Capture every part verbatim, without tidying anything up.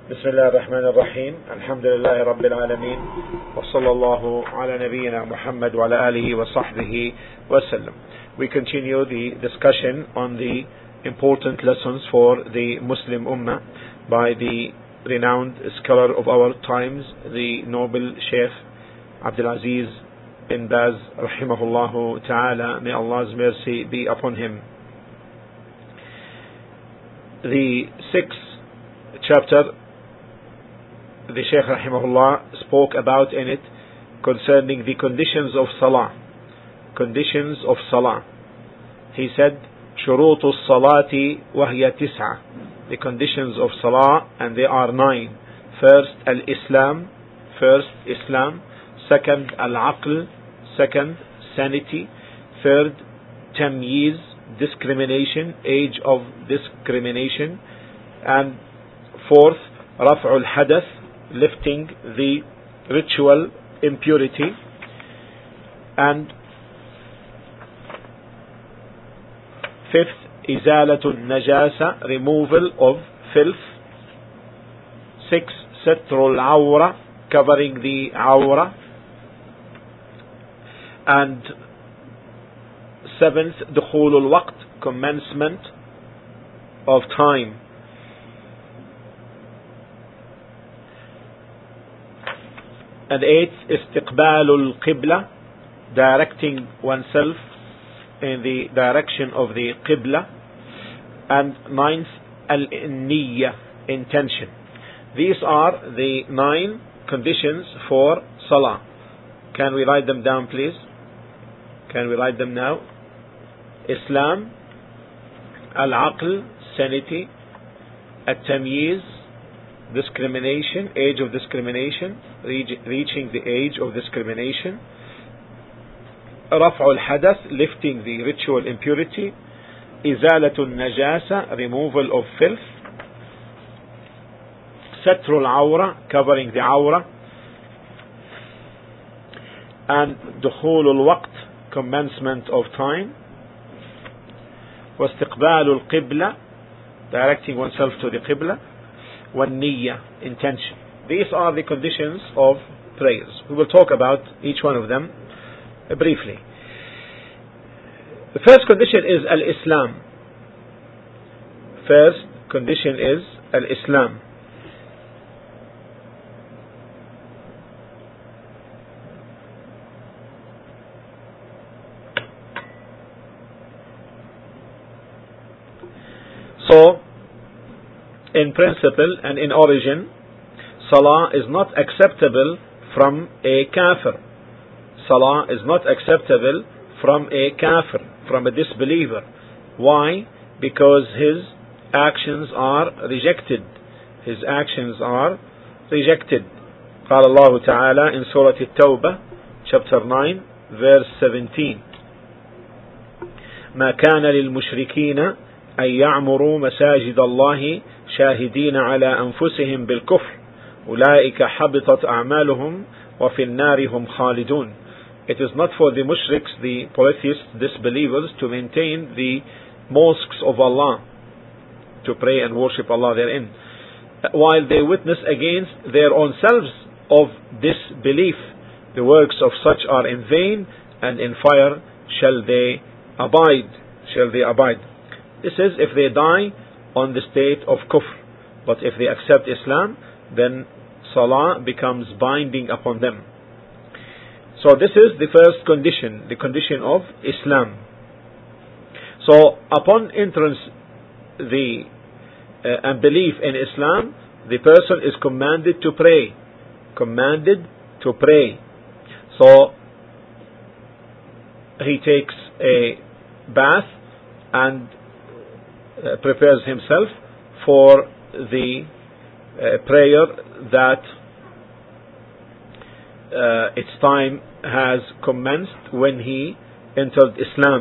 بسم الله الرحمن الرحيم الحمد لله رب العالمين وصلى الله على نبينا محمد وعلى آله وصحبه وسلم. We continue the discussion on the important lessons for the Muslim Ummah by the renowned scholar of our times, the noble Sheikh Abdul Aziz bin Baz rahimahullah ta'ala. May Allah's mercy be upon him. The sixth chapter, the Shaykh rahimahullah spoke about in it concerning the conditions of salah. Conditions of salah. He said, شروط الصلاة وهي تسعة. The conditions of salah, and they are nine. First, al-Islam. First, Islam. Second, al-Aql. Second, sanity. Third, tamyiz, discrimination, age of discrimination. And fourth, raf'ul hadath, lifting the ritual impurity. And fifth, izalatul najasa, removal of filth. Six, satrul awra, covering the awra. And seventh, dukhulul waqt, commencement of time. And eighth, istiqbalul qibla, directing oneself in the direction of the qibla. And ninth, al-niyya, intention. These are the nine conditions for salah. Can we write them down, please? Can we write them now? Islam, al-aql, sanity, at-tamyiz, discrimination, age of discrimination, reach, reaching the age of discrimination, raf'ul hadath, lifting the ritual impurity, izalatul najasa, removal of filth, satrul awra, covering the awra, and dukhulul waqt, commencement of time, wastiqbalul qibla, directing oneself to the qibla, wan-niyya, intention. These are the conditions of prayers. We will talk about each one of them uh, briefly. The first condition is al-Islam. First condition is al-Islam. So, in principle and in origin, salah is not acceptable from a kafir. Salah is not acceptable from a kafir, from a disbeliever. Why? Because his actions are rejected. His actions are rejected. قال الله تعالى in Surah At-Tawbah, chapter nine, verse seventeen. ما كان للمشركين أن يعمروا مساجد الله شاهدين على أنفسهم بالكفر أولئك حبطت أعمالهم وفي النار هم خالدون. It is not for the mushriks, the polytheists, disbelievers, to maintain the mosques of Allah, to pray and worship Allah therein, while they witness against their own selves of disbelief. The works of such are in vain, and in fire shall they abide. Shall they abide. This is if they die on the state of kufr. But if they accept Islam, then salah becomes binding upon them. So this is the first condition, the condition of Islam. So upon entrance the uh, and belief in Islam, the person is commanded to pray. Commanded to pray. So he takes a bath and Uh, prepares himself for the uh, prayer that uh, its time has commenced when he entered Islam,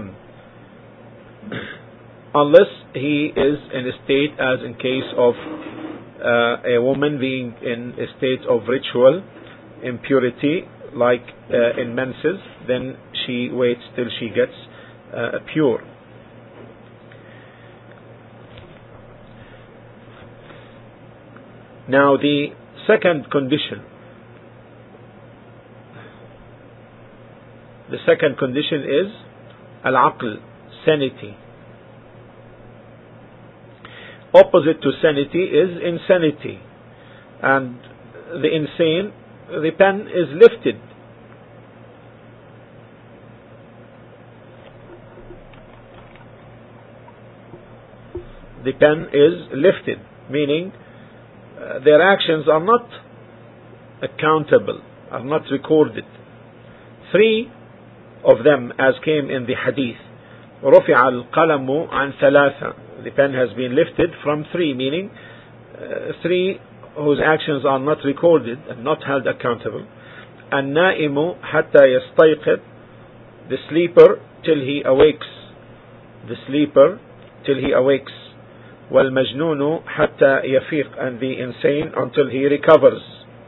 unless he is in a state, as in case of uh, a woman being in a state of ritual impurity, like uh, in menses, then she waits till she gets uh, pure. Now the second condition, the second condition is al-aql, sanity. Opposite to sanity is insanity, and the insane, the pen is lifted. The pen is lifted, meaning uh, their actions are not accountable, are not recorded. Three of them, as came in the hadith, رفع القلم عن ثلاثة. The pen has been lifted from three, meaning uh, three whose actions are not recorded and not held accountable. النائم حتى يستيقظ, the sleeper till he awakes, the sleeper till he awakes. والمجنون حتى يفيق, and the insane until he recovers.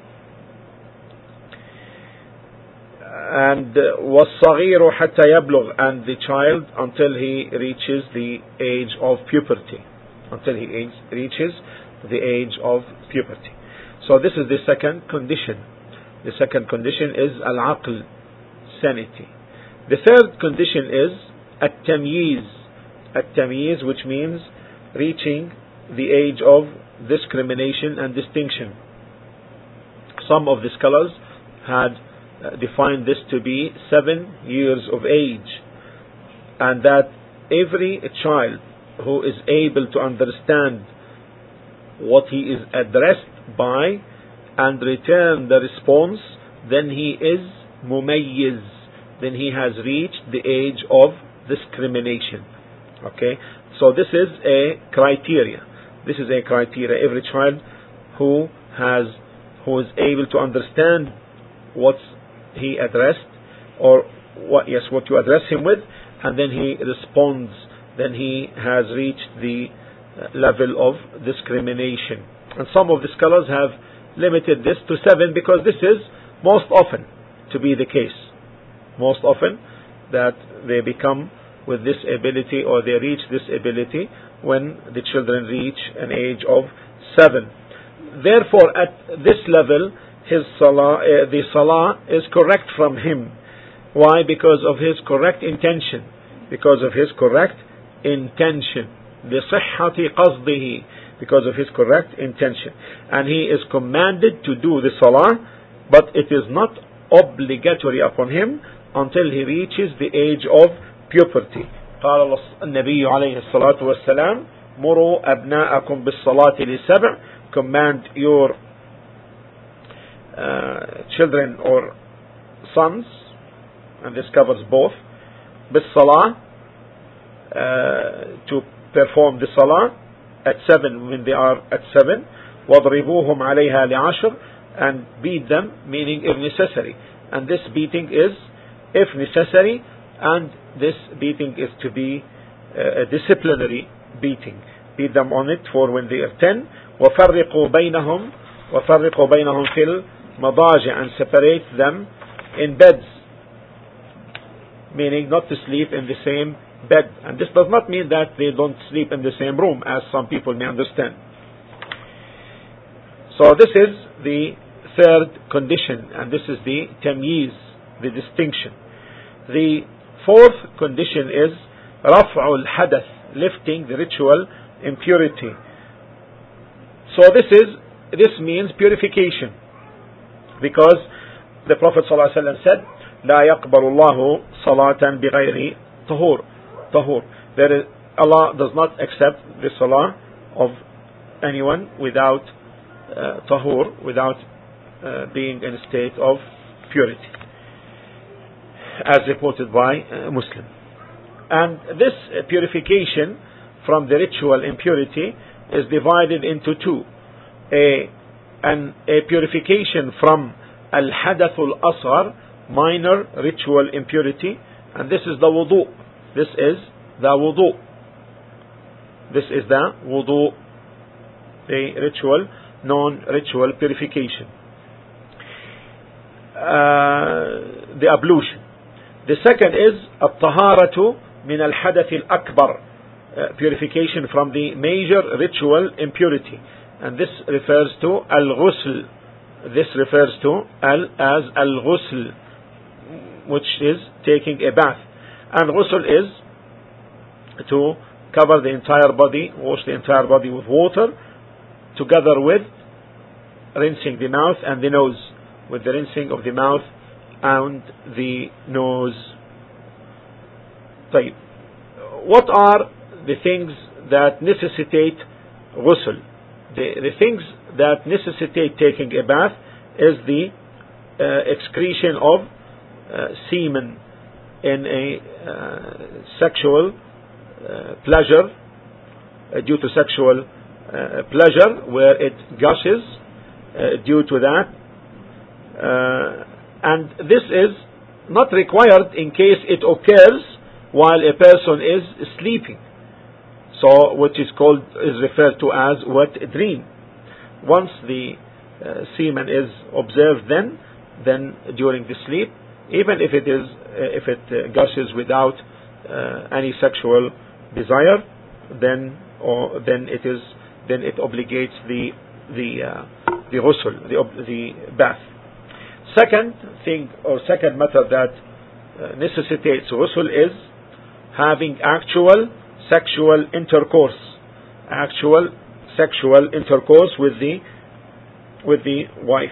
And والصغير حتى يبلغ, and the child until he reaches the age of puberty, until he age, reaches the age of puberty. So this is the second condition. The second condition is al-aql, sanity. The third condition is at-tamyiz, at-tamyiz, which means reaching the age of discrimination and distinction. Some of the scholars had uh, defined this to be seven years of age, and that every child who is able to understand what he is addressed by and return the response, then he is mumayyiz, then he has reached the age of discrimination. Okay, so this is a criteria. This is a criteria. Every child who has, who is able to understand what he addressed, or what, yes, what you address him with, and then he responds, then he has reached the level of discrimination. And some of the scholars have limited this to seven, because this is most often to be the case. Most often that they become with this ability, or they reach this ability when the children reach an age of seven. Therefore, at this level, his salah, uh, the salah is correct from him. Why? Because of his correct intention. Because of his correct intention. لِصِحَّةِ قَصْدِهِ, because of his correct intention. And he is commanded to do the salah, but it is not obligatory upon him until he reaches the age of puberty. قال النبي عليه الصلاة والسلام مروا أبناءكم بالصلاة لسبع, command your uh, children or sons, and this covers both, بالصلاة, uh, to perform the salah at seven, when they are at seven. وَضْرِبُوهُمْ عَلَيْهَا لِعَشْرٍ, and beat them, meaning if necessary. And this beating is if necessary, and this beating is to be uh, a disciplinary beating. Beat them on it for when they are ten. وَفَرِّقُوا بَيْنَهُمْ وَفَرِّقُوا بَيْنَهُمْ فِي الْمَضَاجِعِ, and separate them in beds, meaning not to sleep in the same bed. And this does not mean that they don't sleep in the same room, as some people may understand. So this is the third condition, and this is the tamyiz, the distinction. The fourth condition is raf'ul hadath, lifting the ritual impurity. So this is this means purification, because the Prophet ﷺ said, لا يقبل الله صلاة بغير طهور. طهور. There is, Allah does not accept the salah of anyone without uh, tahur, without uh, being in a state of purity, as reported by uh, Muslim. And this uh, purification from the ritual impurity is divided into two. A, an, a purification from al-hadath al-asghar, minor ritual impurity, and this is the wudu. This is the wudu. This is the wudu, the ritual, non-ritual purification. Uh, the ablution. The second is at-taharatu min al-hadath al-akbar, purification from the major ritual impurity. and this refers to al-ghusl. This refers to al as al-ghusl, which is taking a bath. And ghusl is to cover the entire body, wash the entire body with water, together with rinsing the mouth and the nose, with the rinsing of the mouth and the nose. طيب. What are the things that necessitate ghusl? The, the things that necessitate taking a bath is the uh, excretion of uh, semen in a uh, sexual uh, pleasure, uh, due to sexual uh, pleasure, where it gushes uh, due to that. Uh, and this is not required in case it occurs while a person is sleeping. So, which is called, is referred to as wet dream. Once the uh, semen is observed, then, then during the sleep, even if it is, uh, if it uh, gushes without uh, any sexual desire, then, or then it is, then it obligates the the uh, the ghusl, the the bath. Second thing, or second matter that uh, necessitates ghusl is having actual sexual intercourse, actual sexual intercourse with the with the wife.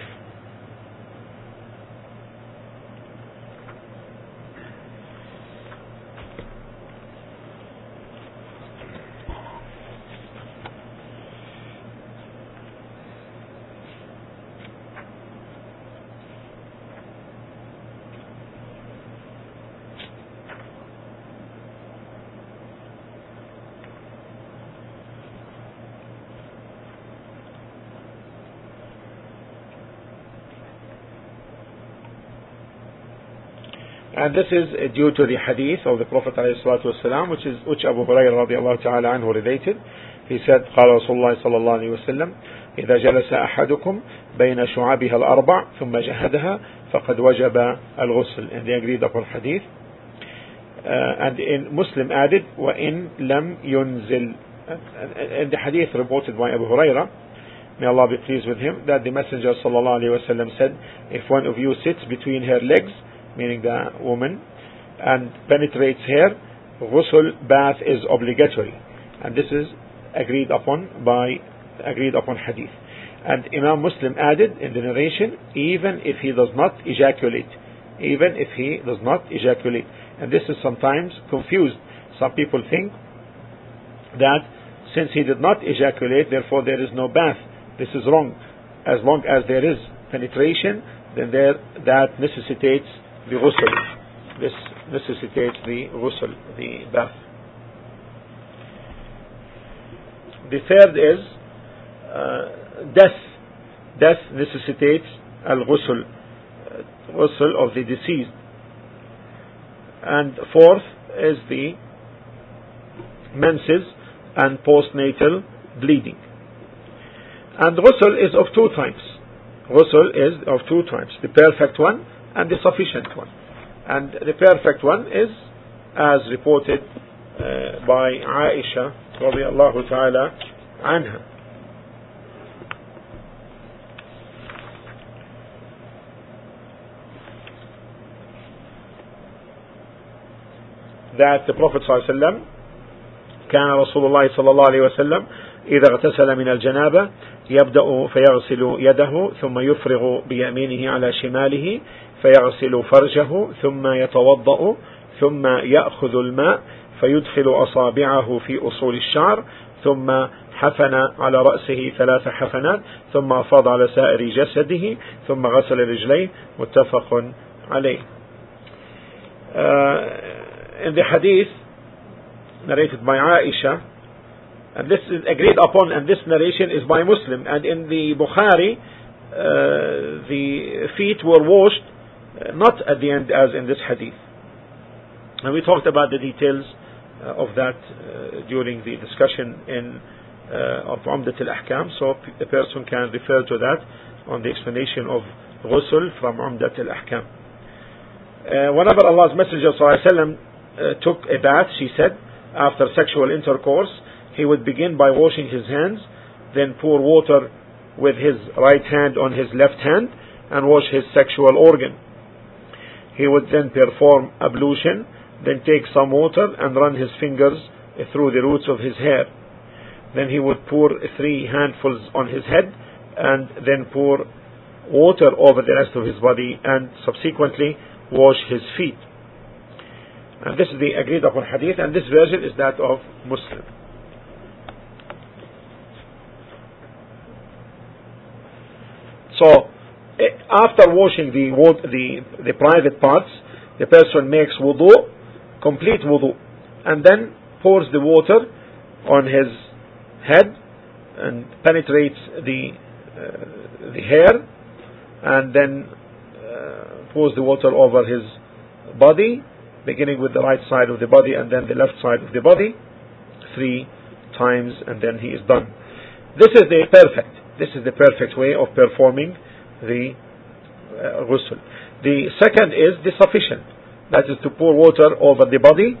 And this is due to the hadith of the Prophet ﷺ, which is which Abu Hurairah radiallahu ta'ala anhu related. He said, قال رسول الله صلى الله عليه وسلم إذا جلس أحدكم بين شعابها الأربع ثم جهدها فقد وجب الغسل. And they agreed upon hadith. Uh, and in Muslim added, وإن لم ينزل. And the hadith reported by Abu Hurairah, may Allah be pleased with him, that the Messenger sallallahu alaihi wasallam said, if one of you sits between her legs, meaning the woman, and penetrates her, ghusl, bath is obligatory. And this is agreed upon by agreed upon hadith. And Imam Muslim added in the narration, even if he does not ejaculate, even if he does not ejaculate. And this is sometimes confused. Some people think that since he did not ejaculate, therefore there is no bath. This is wrong. As long as there is penetration, then there that necessitates the ghusl. This necessitates the ghusl, the bath. The third is uh, death. Death necessitates al-ghusl, uh, ghusl of the deceased. And fourth is the menses and postnatal bleeding. And ghusl is of two types. Ghusl is of two types, the perfect one and the sufficient one. And the perfect one is as reported uh, by Aisha radiyallahu ta'ala anha. That the Prophet صلى الله عليه وسلم كان رسول الله صلى الله عليه وسلم إذا اغتسل من الجنابة يبدأ فيغسل يده ثم يفرغ بيمينه على شماله فيغسل فرجه ثم يتوضأ ثم يأخذ الماء فيدخل أصابعه في أصول الشعر ثم حفن على رأسه ثلاث حفنات ثم أفاض على سائر جسده ثم غسل رجليه متفق عليه. Uh, in the hadith narrated by Aisha, and this is agreed upon, and this narration is by Muslim, and in the Bukhari uh, the feet were washed uh, not at the end as in this hadith, and we talked about the details uh, of that uh, during the discussion in uh, of Umdat al-Ahkam, so a person can refer to that on the explanation of ghusl from Umdat al-Ahkam. Uh, whenever Allah's Messenger sallallahu alaihi wasallam uh, took a bath, she said, after sexual intercourse, he would begin by washing his hands then pour water with his right hand on his left hand and wash his sexual organ. He would then perform ablution, then take some water and run his fingers through the roots of his hair. Then he would pour three handfuls on his head and then pour water over the rest of his body and subsequently wash his feet. And this is the agreed upon hadith, and this version is that of Muslim. So after washing the, the, the private parts, the person makes wudu, complete wudu, and then pours the water on his head and penetrates the, uh, the hair, and then uh, pours the water over his body, beginning with the right side of the body and then the left side of the body, three times, and then he is done. This is the perfect. This is the perfect way of performing the uh, ghusl. The second is the sufficient. That is to pour water over the body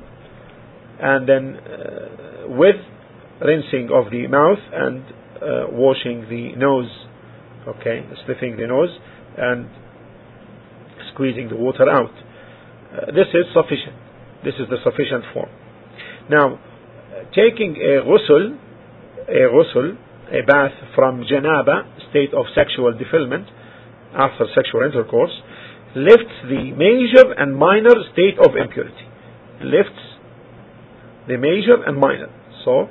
and then uh, with rinsing of the mouth and uh, washing the nose. Okay, sniffing the nose and squeezing the water out. Uh, this is sufficient. This is the sufficient form. Now, taking a ghusl, a ghusl, a bath from janaba, state of sexual defilement, after sexual intercourse, lifts the major and minor state of impurity. Lifts the major and minor. So,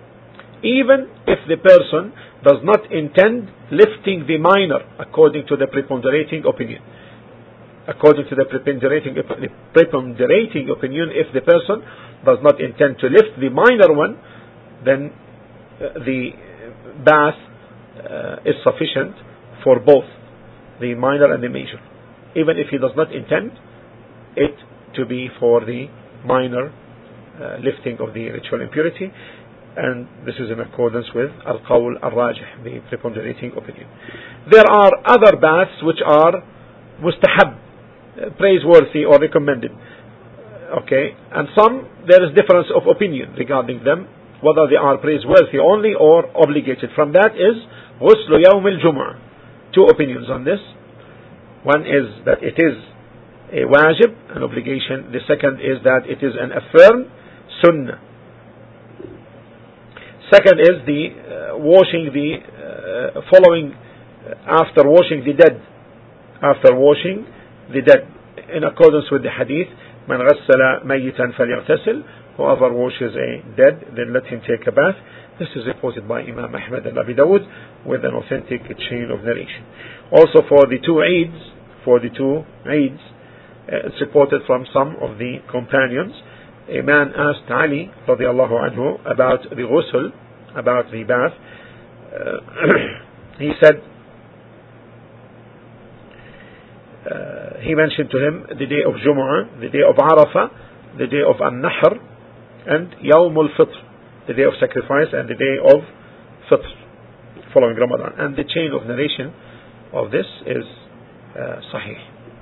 even if the person does not intend lifting the minor, according to the preponderating opinion. According to the preponderating, the preponderating opinion, if the person does not intend to lift the minor one, then uh, the bath uh, is sufficient for both the minor and the major, even if he does not intend it to be for the minor uh, lifting of the ritual impurity. And this is in accordance with al-qawl al-rajih, the preponderating opinion. There are other baths which are mustahab, praiseworthy or recommended. Okay, and some there is difference of opinion regarding them, whether they are praiseworthy only or obligated. From that is ghusl yawm al-jum'ah. Two opinions on this. One is that it is a wajib, an obligation. The second is that it is an affirmed sunnah. Second is the uh, washing the uh, following uh, after washing the dead. After washing the dead, in accordance with the hadith, "Man ghassala mayyitan falyaghtasil." Whoever washes a dead, then let him take a bath. This is reported by Imam Ahmad and Abi Dawud with an authentic chain of narration. Also for the two Eids, for the two Eids, uh, it's reported from some of the companions. A man asked Ali radiallahu anhu about the ghusl, about the bath. Uh, he said, uh, he mentioned to him the day of Jumu'ah, the day of Arafah, the day of An-Nahr, and Yawm al-Fitr, the day of sacrifice, and the day of Fitr, following Ramadan. And the chain of narration of this is uh, Sahih,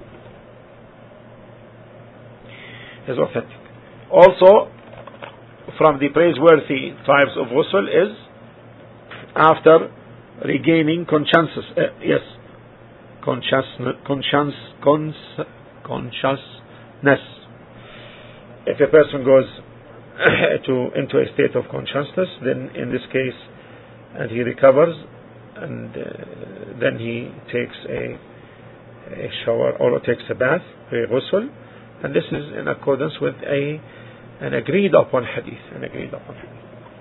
is authentic. Also, from the praiseworthy types of ghusl is after regaining consciousness. Uh, yes, consciousness, conscience, cons, consciousness. If a person goes to into a state of consciousness, then in this case, and he recovers, and uh, then he takes a, a shower or takes a bath, a ghusl, and this is in accordance with a an agreed upon hadith, an agreed upon hadith.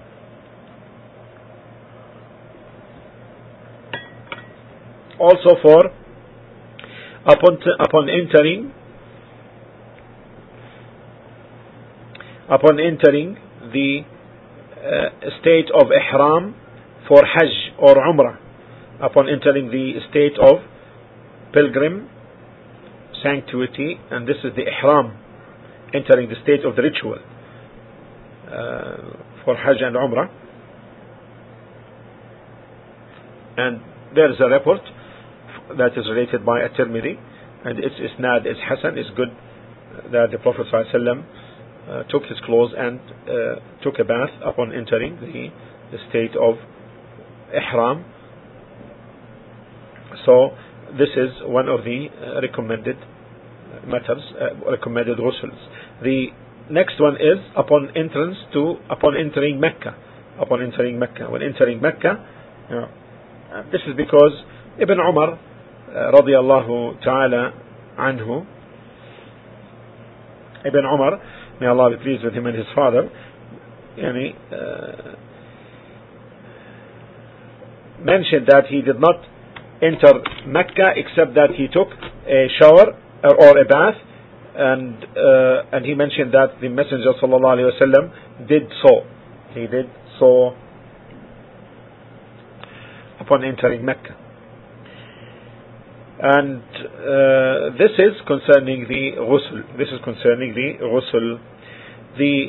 Also for upon upon entering upon entering the uh, state of ihram for Hajj or Umrah, upon entering the state of pilgrim sanctity, and this is the ihram, entering the state of the ritual uh, for Hajj and Umrah. And there is a report that is related by At-Tirmidhi, and its isnad is Hasan, is good, that the Prophet ﷺ uh, took his clothes and uh, took a bath upon entering the, the state of ihram. So this is one of the uh, recommended methods, uh, recommended ghusls. The next one is upon entrance to, upon entering Mecca. Upon entering Mecca. When entering Mecca, you know, uh, this is because Ibn Umar, uh, radiyallahu ta'ala anhu, Ibn Umar, may Allah be pleased with him and his father, yani, uh, mentioned that he did not enter Mecca except that he took a shower or, or a bath, and uh, and he mentioned that the Messenger sallallahu alaihi wasallam did so. He did so upon entering Mecca. And uh, this is concerning the ghusl. This is concerning the ghusl. The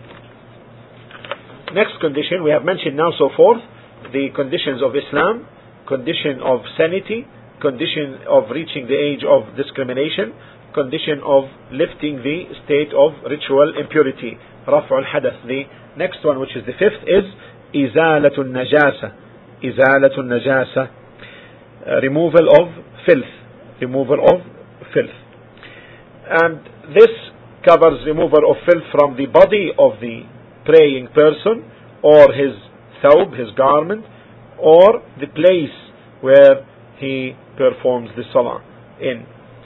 next condition we have mentioned now so forth, the conditions of Islam, condition of sanity, condition of reaching the age of discrimination, condition of lifting the state of ritual impurity, رفع الحدث. The next one, which is the fifth, is إزالة النجاسة. إزالة النجاسة, uh, removal of filth, removal of filth. And this covers removal of filth from the body of the praying person, or his thawb, his garment, or the place where he performs the salah in.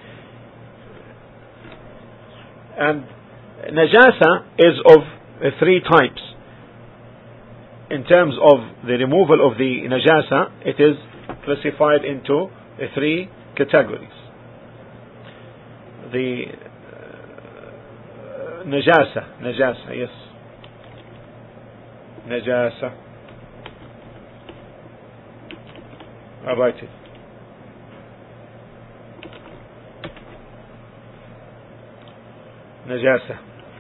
And najasa is of uh, three types. In terms of the removal of the najasa, it is classified into uh, three categories. The uh, najasa, najasa, yes, najasa. I'll write it. Najasa.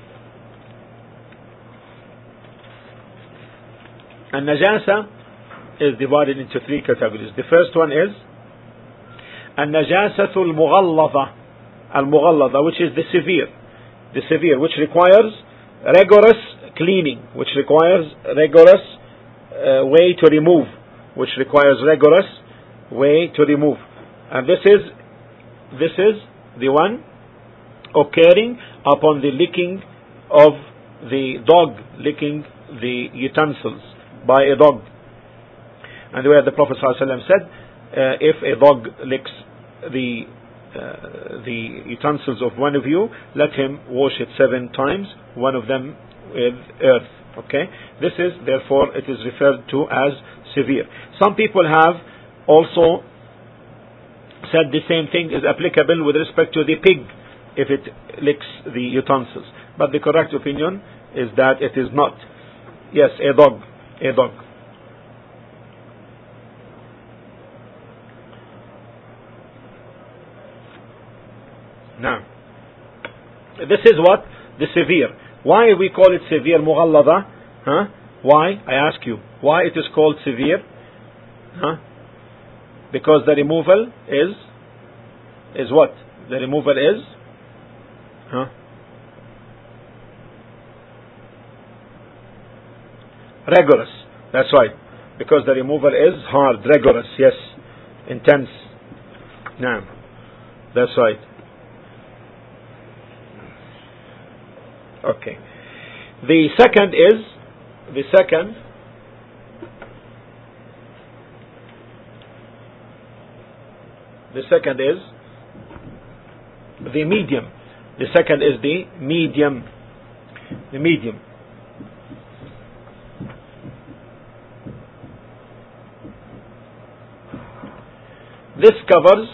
And najasa is divided into three categories. The first one is النجاسة المغلظة, المغلظة, which is the severe, the severe, which requires rigorous cleaning, which requires rigorous uh, way to remove, which requires rigorous way to remove. And this is this is the one occurring upon the licking of the dog, licking the utensils by a dog. And where the Prophet ﷺ said, uh, if a dog licks the uh, the utensils of one of you, let him wash it seven times, one of them with earth. Okay, this is therefore it is referred to as severe. Some people have also said the same thing is applicable with respect to the pig if it licks the utensils, but the correct opinion is that it is not. Yes, a dog, a dog. Now, this is what the severe. Why we call it severe, mughallada? Huh? Why? I ask you. Why it is called severe? Huh? Because the removal is is what? The removal is huh? rigorous. That's right. Because the removal is hard, rigorous, yes, intense. Now, that's right. Okay. The second is the second the second is the medium. The second is the medium. The medium. This covers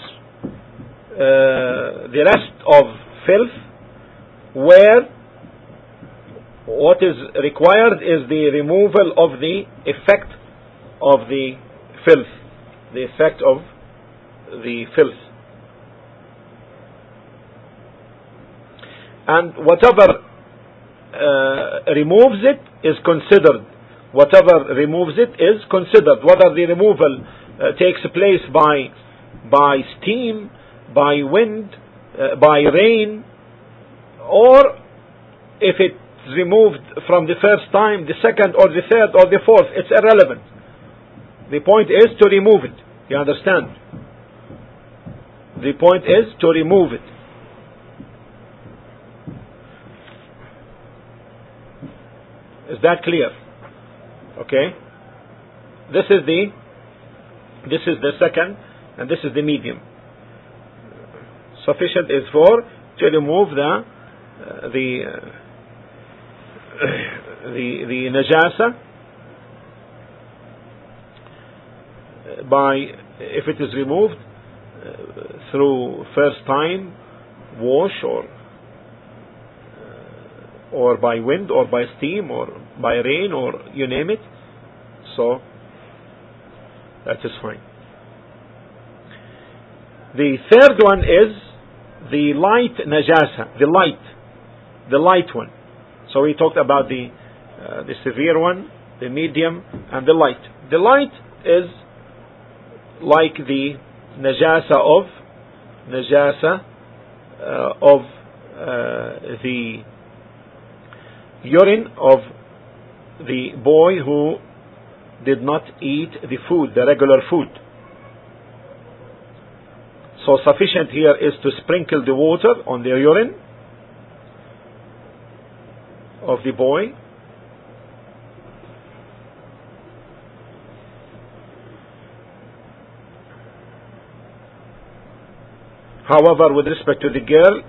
uh, the rest of filth, where what is required is the removal of the effect of the filth, the effect of the filth. And whatever uh, removes it is considered. Whatever removes it is considered. Whether the removal uh, takes place by by steam, by wind, uh, by rain, or if it's removed from the first time, the second or the third or the fourth, it's irrelevant. The point is to remove it. You understand? The point is to remove it. Is that clear? Okay. This is the this is the second, and this is the medium. Sufficient is for to remove the uh, the uh, the the najasa by, if it is removed uh, through first time wash, or uh, or by wind, or by steam, or by rain, or you name it. So that is fine. The third one is the light najasa, the light, the light one. So we talked about the uh, the severe one, the medium, and the light. The light is like the najasa of najasa uh, of uh, the urine of the boy who did not eat the food, the regular food. So sufficient here is to sprinkle the water on the urine of the boy. However, with respect to the girl,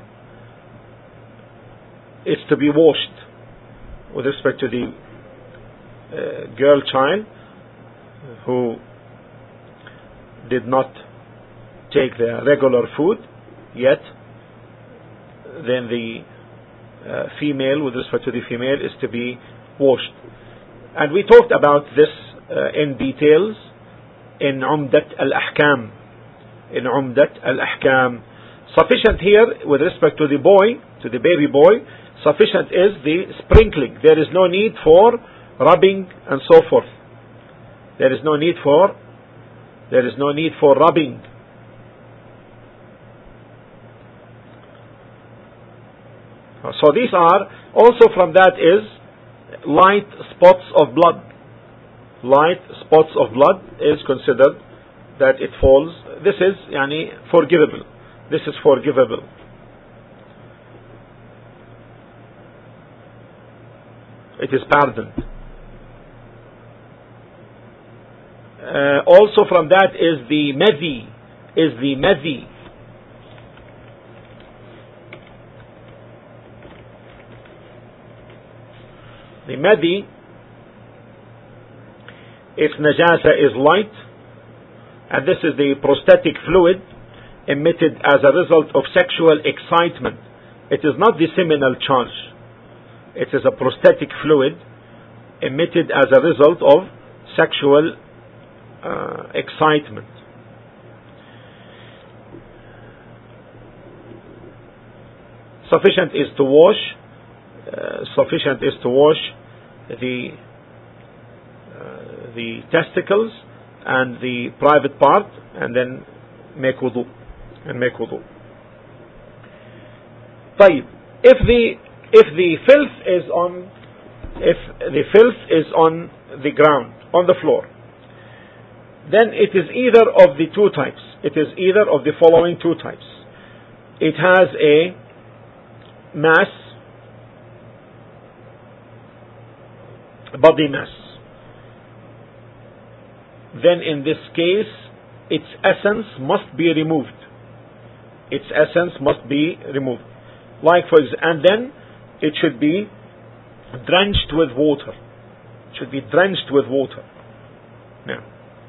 it's to be washed. With respect to the uh, girl child who did not take the regular food yet, then the uh, female, with respect to the female, is to be washed. And we talked about this uh, in details in Umdat al-Ahkam. In Umdat al-Ahkam. Sufficient here, with respect to the boy, to the baby boy, sufficient is the sprinkling. There is no need for rubbing and so forth. There is no need for there is no need for rubbing. So these are, also from that is light spots of blood. Light spots of blood is considered that it falls. This is yani forgivable. This is forgivable. It is pardoned. Uh, also from that is the madhi, is the madhi. The madhi, its najasa is light, and this is the prostatic fluid emitted as a result of sexual excitement. It is not the seminal charge. It is a prostatic fluid emitted as a result of sexual uh, excitement. Sufficient is to wash. Uh, sufficient is to wash the uh, the testicles and the private part, and then make wudu, and make wudu. طيب, if the if the filth is on if the filth is on the ground, on the floor, then it is either of the two types. It is either of the following two types. It has a mass, body mass. Then in this case, its essence must be removed. Its essence must be removed. Like for example, and then it should be drenched with water. It should be drenched with water. Now,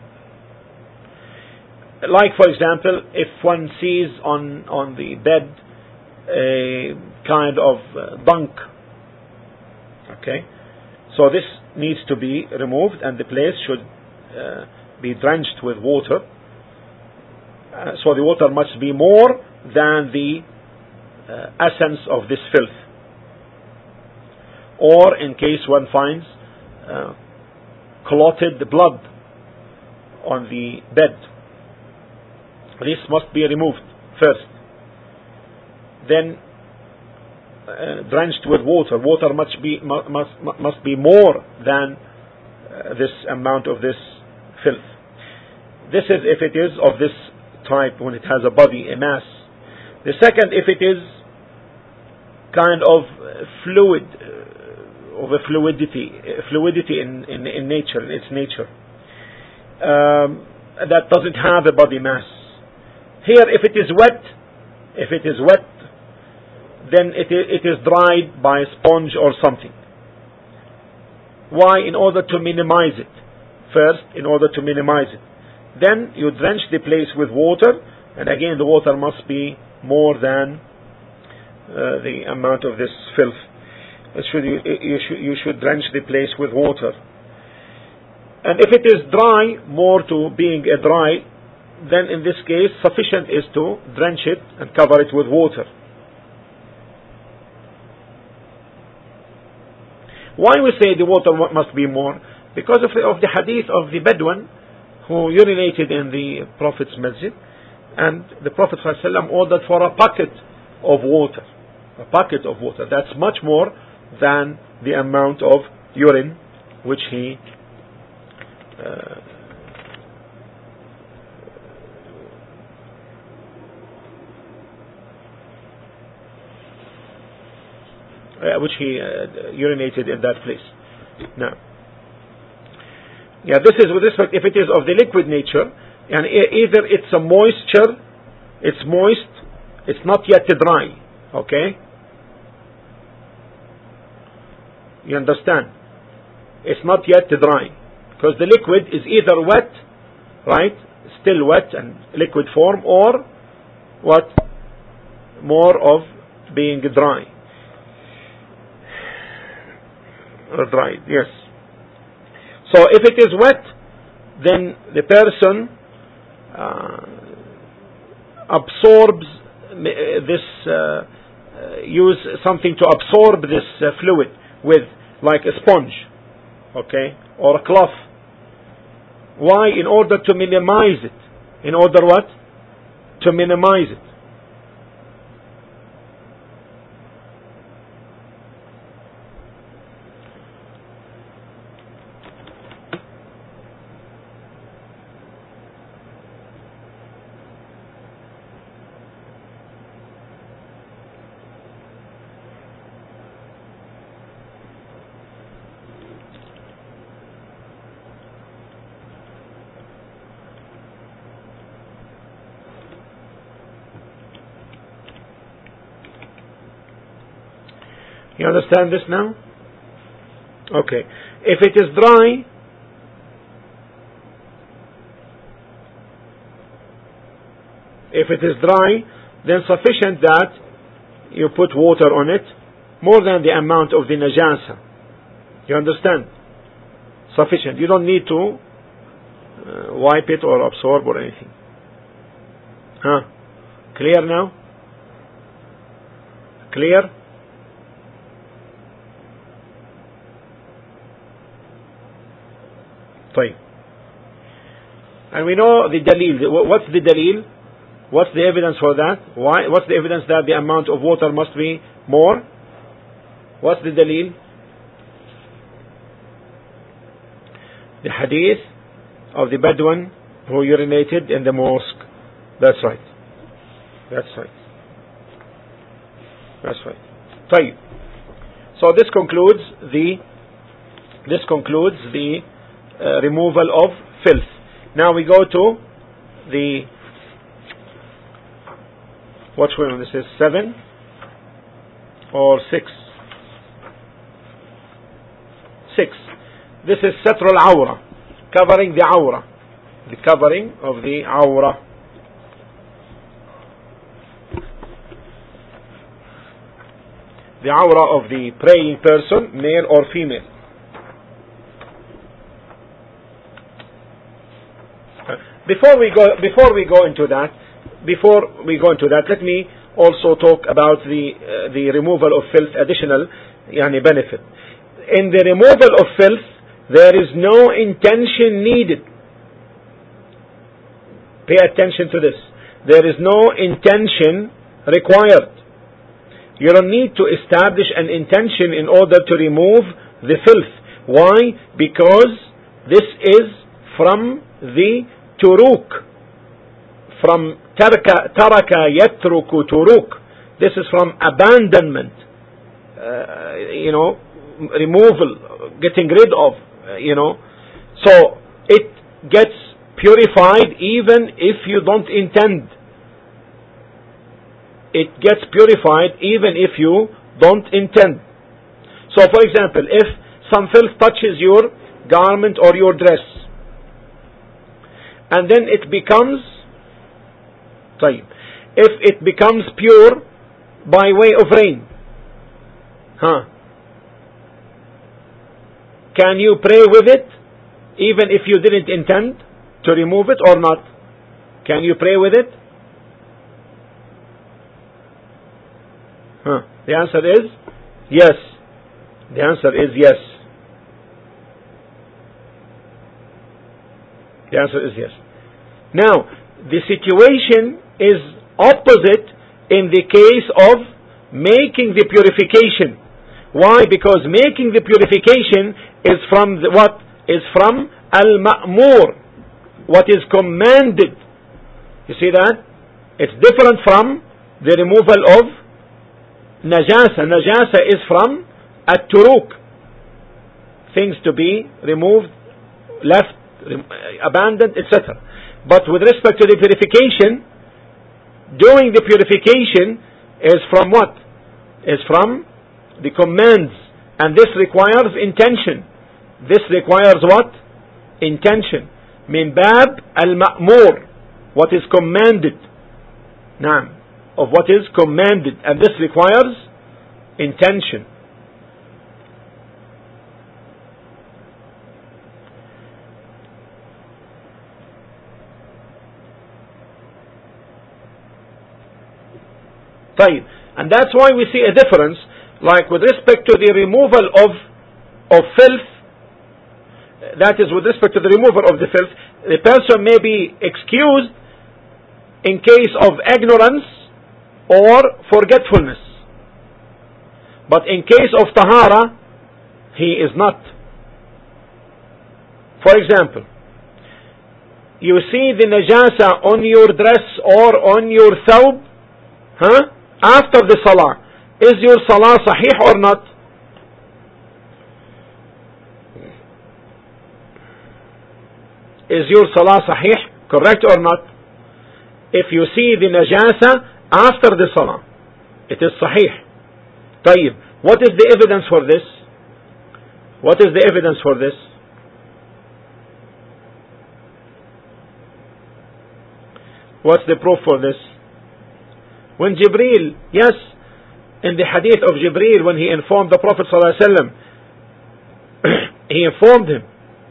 like for example, if one sees on on the bed a kind of uh, bunk, okay, so this needs to be removed, and the place should uh, be drenched with water. Uh, so the water must be more than the uh, essence of this filth. Or in case one finds uh, clotted blood on the bed, this must be removed first. Then uh, drenched with water. Water must be must must be more than uh, this amount of this filth. This is if it is of this type, when it has a body, a mass. The second, if it is kind of fluid, of a fluidity, fluidity in, in, in nature, in its nature, um, that doesn't have a body mass. Here, if it is wet, if it is wet, then it is, it is dried by a sponge or something. Why? In order to minimize it. First, in order to minimize it. Then you drench the place with water, and again the water must be more than uh, the amount of this filth. It should, you, you, should, you should drench the place with water. And if it is dry, more to being a dry, then in this case sufficient is to drench it and cover it with water. Why we say the water must be more? Because of, of the hadith of the Bedouin who urinated in the Prophet's masjid, and the Prophet ﷺ ordered for a bucket of water. A bucket of water. That's much more than the amount of urine which he uh, uh, which he uh, urinated in that place. Now, yeah, this is with respect if it is of the liquid nature, and either it's a moisture, it's moist, it's not yet dry, okay? You understand? It's not yet dry, because the liquid is either wet, right, still wet and liquid form, or what? More of being dry. Or dry, yes. So if it is wet, then the person uh, absorbs this, uh, uh, use something to absorb this uh, fluid with, like a sponge, okay, or a cloth. Why? In order to minimize it. In order what? To minimize it. You understand this now? Okay. If it is dry, if it is dry, then sufficient that you put water on it, more than the amount of the najasa. You understand? Sufficient. You don't need to uh, wipe it or absorb or anything. Huh? Clear now? Clear? طيب. And we know the dalil. What's the dalil? What's the evidence for that? Why? What's the evidence that the amount of water must be more? What's the dalil? The hadith of the Bedouin who urinated in the mosque. That's right. That's right. That's right. طيب. So this concludes the this concludes the uh, removal of filth. Now we go to the which one? This is seven or six? Six. This is satr al-awra, covering the awra, the covering of the awra. The awra of the praying person, male or female. Before we go, before we go into that, before we go into that, let me also talk about the uh, the removal of filth. Additional, yani benefit. In the removal of filth, there is no intention needed. Pay attention to this. There is no intention required. You don't need to establish an intention in order to remove the filth. Why? Because this is from the turuk, from taraka, taraka yatruku turuk. This is from abandonment, uh, you know, removal, getting rid of, uh, you know. So it gets purified even if you don't intend. It gets purified even if you don't intend. So for example, if some filth touches your garment or your dress, and then it becomes, طيب, if it becomes pure by way of rain, huh? Can you pray with it even if you didn't intend to remove it or not? Can you pray with it? Huh. The answer is yes. The answer is yes. The answer is yes. Now, the situation is opposite in the case of making the purification. Why? Because making the purification is from the, what? Is from al-ma'mur, what is commanded. You see that? It's different from the removal of najasa. Najasa is from at-turuk, things to be removed, left, abandoned, et cetera. But with respect to the purification, doing the purification is from what? Is from the commands, and this requires intention. This requires what? Intention. Min bab al-ma'mur, what is commanded. Naam, of what is commanded, and this requires intention. طيب. And that's why we see a difference, like with respect to the removal of of filth. That is, with respect to the removal of the filth, the person may be excused in case of ignorance or forgetfulness. But in case of tahara, he is not. For example, you see the najasa on your dress or on your thawb, huh? After the salah. Is your salah sahih or not? Is your salah sahih, correct or not? If you see the najasa after the salah, it is sahih. طيب, what is the evidence for this? What is the evidence for this? What's the proof for this? When Jibreel, yes, in the hadith of Jibreel, when he informed the Prophet ﷺ, he informed him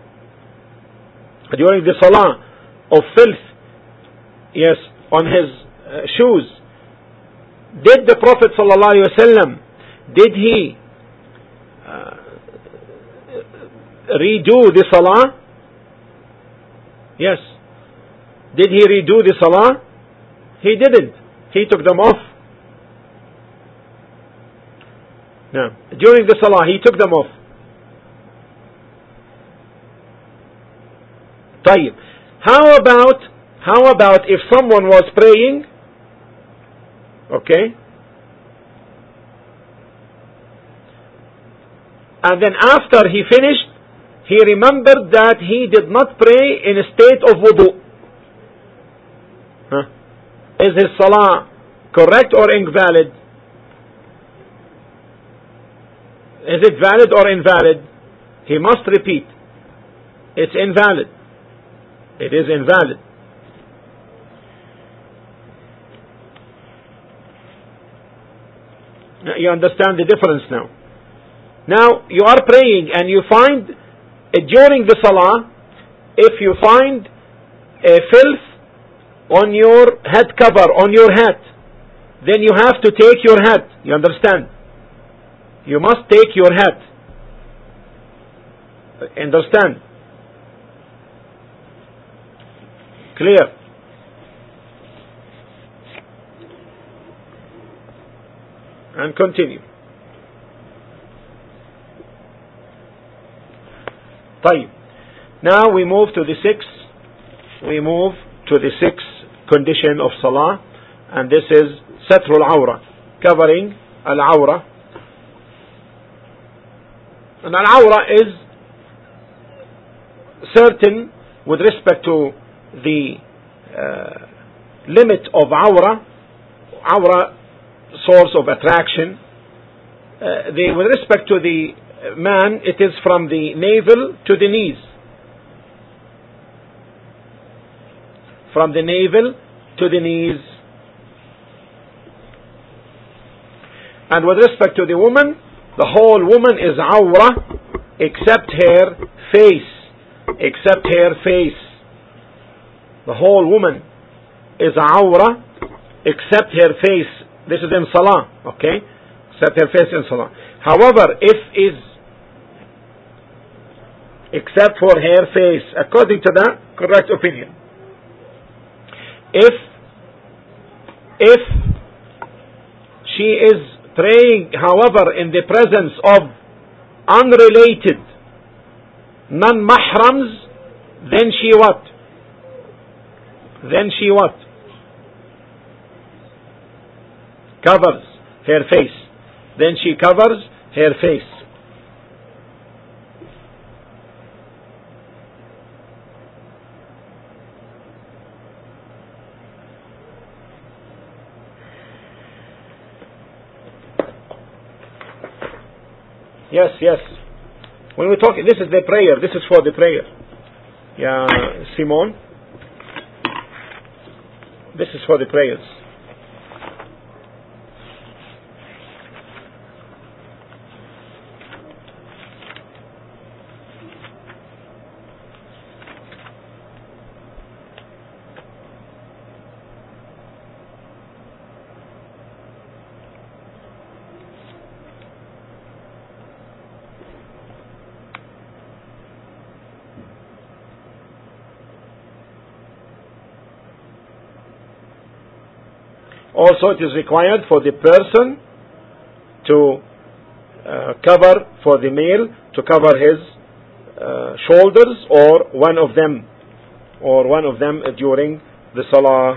during the salah of filth, yes, on his uh, shoes. Did the Prophet ﷺ, did he uh, redo the salah? Yes. Did he redo the salah? He didn't. He took them off. No. During the salah, he took them off. طيب. How about, how about if someone was praying, okay, and then after he finished, he remembered that he did not pray in a state of wudu. Huh? Is his salah correct or invalid? Is it valid or invalid? He must repeat. It's invalid. It is invalid. Now, you understand the difference now. Now, you are praying and you find, uh, during the salah, if you find a filth on your head cover, on your hat, then you have to take your hat. You understand? You must take your hat. Understand? Clear? And continue. طيب. Now we move to the sixth we move to the sixth condition of salah, and this is satrul awra, covering al-awra. And al-awra is certain with respect to the uh, limit of awra, awra source of attraction. Uh, the, with respect to the man, it is from the navel to the knees. From the navel to the knees. And with respect to the woman, the whole woman is awra except her face. Except her face. The whole woman is awra except her face. This is in salah, okay? Except her face in salah. However, if is except for her face, according to the correct opinion, if if she is praying, however, in the presence of unrelated non-mahrams, then she what? Then she what? Covers her face. Then she covers her face. Yes, yes. When we talk, this is the prayer. This is for the prayer. Yeah, Simone. This is for the prayers. Also, it is required for the person to uh, cover, for the male to cover his uh, shoulders, or one of them, or one of them during the salah.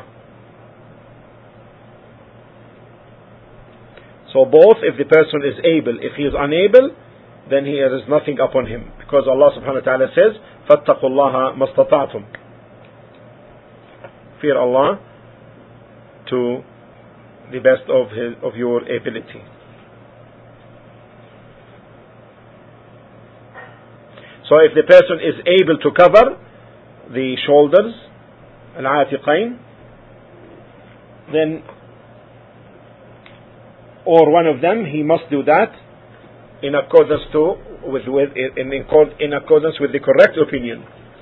So both, if the person is able. If he is unable, then he there is nothing upon him, because Allah subhanahu wa ta'ala says, فَاتَّقُوا اللَّهَ مَا اسْتَطَعْتُمْ. Fear Allah to the best of his, of your ability. So if the person is able to cover the shoulders, al-atiqain, then, or one of them, he must do that in accordance to with, with in, in, in accordance with the correct opinion.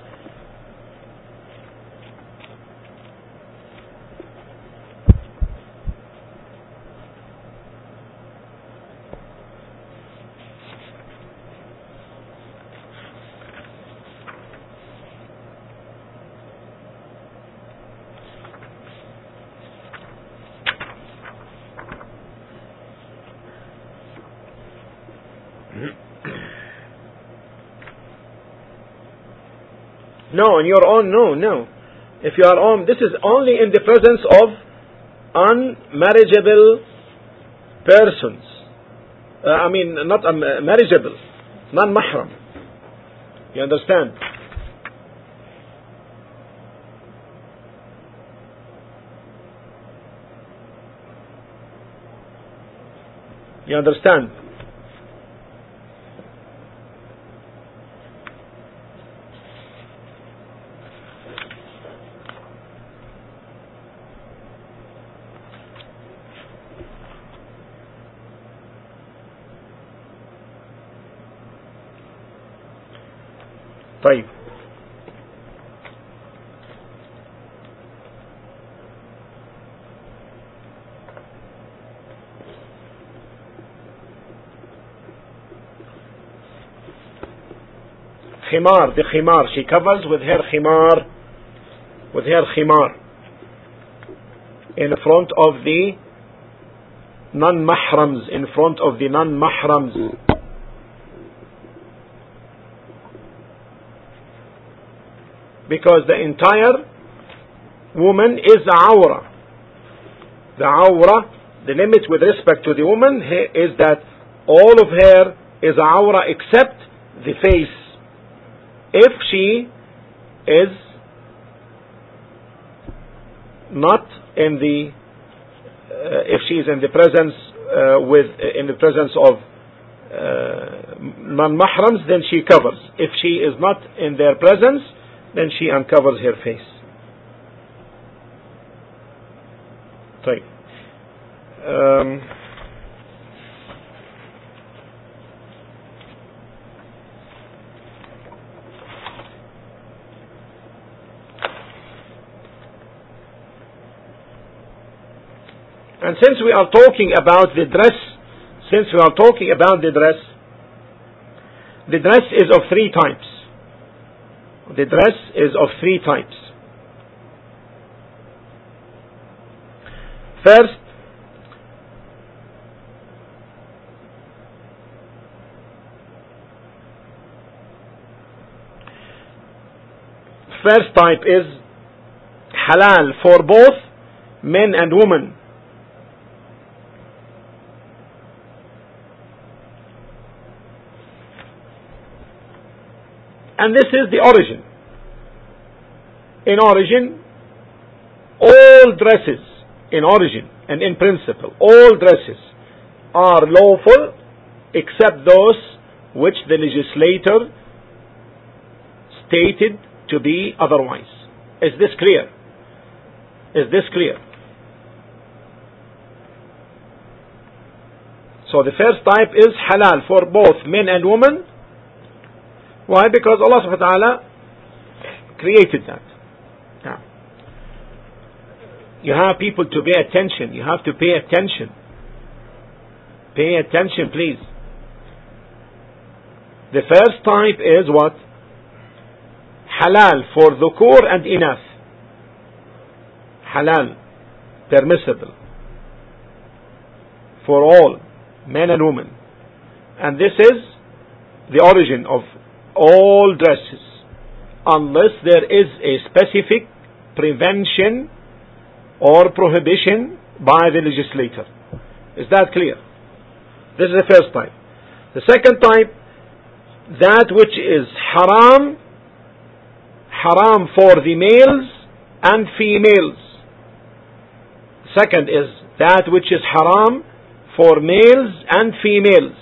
No, on your own, no, no. If you are on, this is only in the presence of unmarriageable persons. Uh, I mean, not um, marriageable, non-mahram. You understand? You understand? طيب. Khimar, the khimar, she covers with her khimar, with her khimar, in front of the non-mahrams, in front of the non-mahrams. Because the entire woman is awra. The awra, the limit with respect to the woman is that all of her is awra except the face. If she is not in the, uh, if she is in the presence uh, with, uh, in the presence of uh, non-mahrams, then she covers. If she is not in their presence, then she uncovers her face. طيب. Um, and since we are talking about the dress, since we are talking about the dress, the dress is of three types. The dress is of three types. First, first type is halal for both men and women. And this is the origin. In origin, all dresses, in origin and in principle, all dresses are lawful except those which the legislator stated to be otherwise. Is this clear? Is this clear? So the first type is halal for both men and women. Why? Because Allah subhanahu wa ta'ala created that. Yeah. You have people to pay attention. You have to pay attention. Pay attention, please. The first type is what? Halal for dhukur and inath. Halal, permissible for all, men and women. And this is the origin of all dresses, unless there is a specific prevention or prohibition by the legislator. Is that clear? This is the first type. The second type, that which is haram, haram for the males and females. Second is that which is haram for males and females,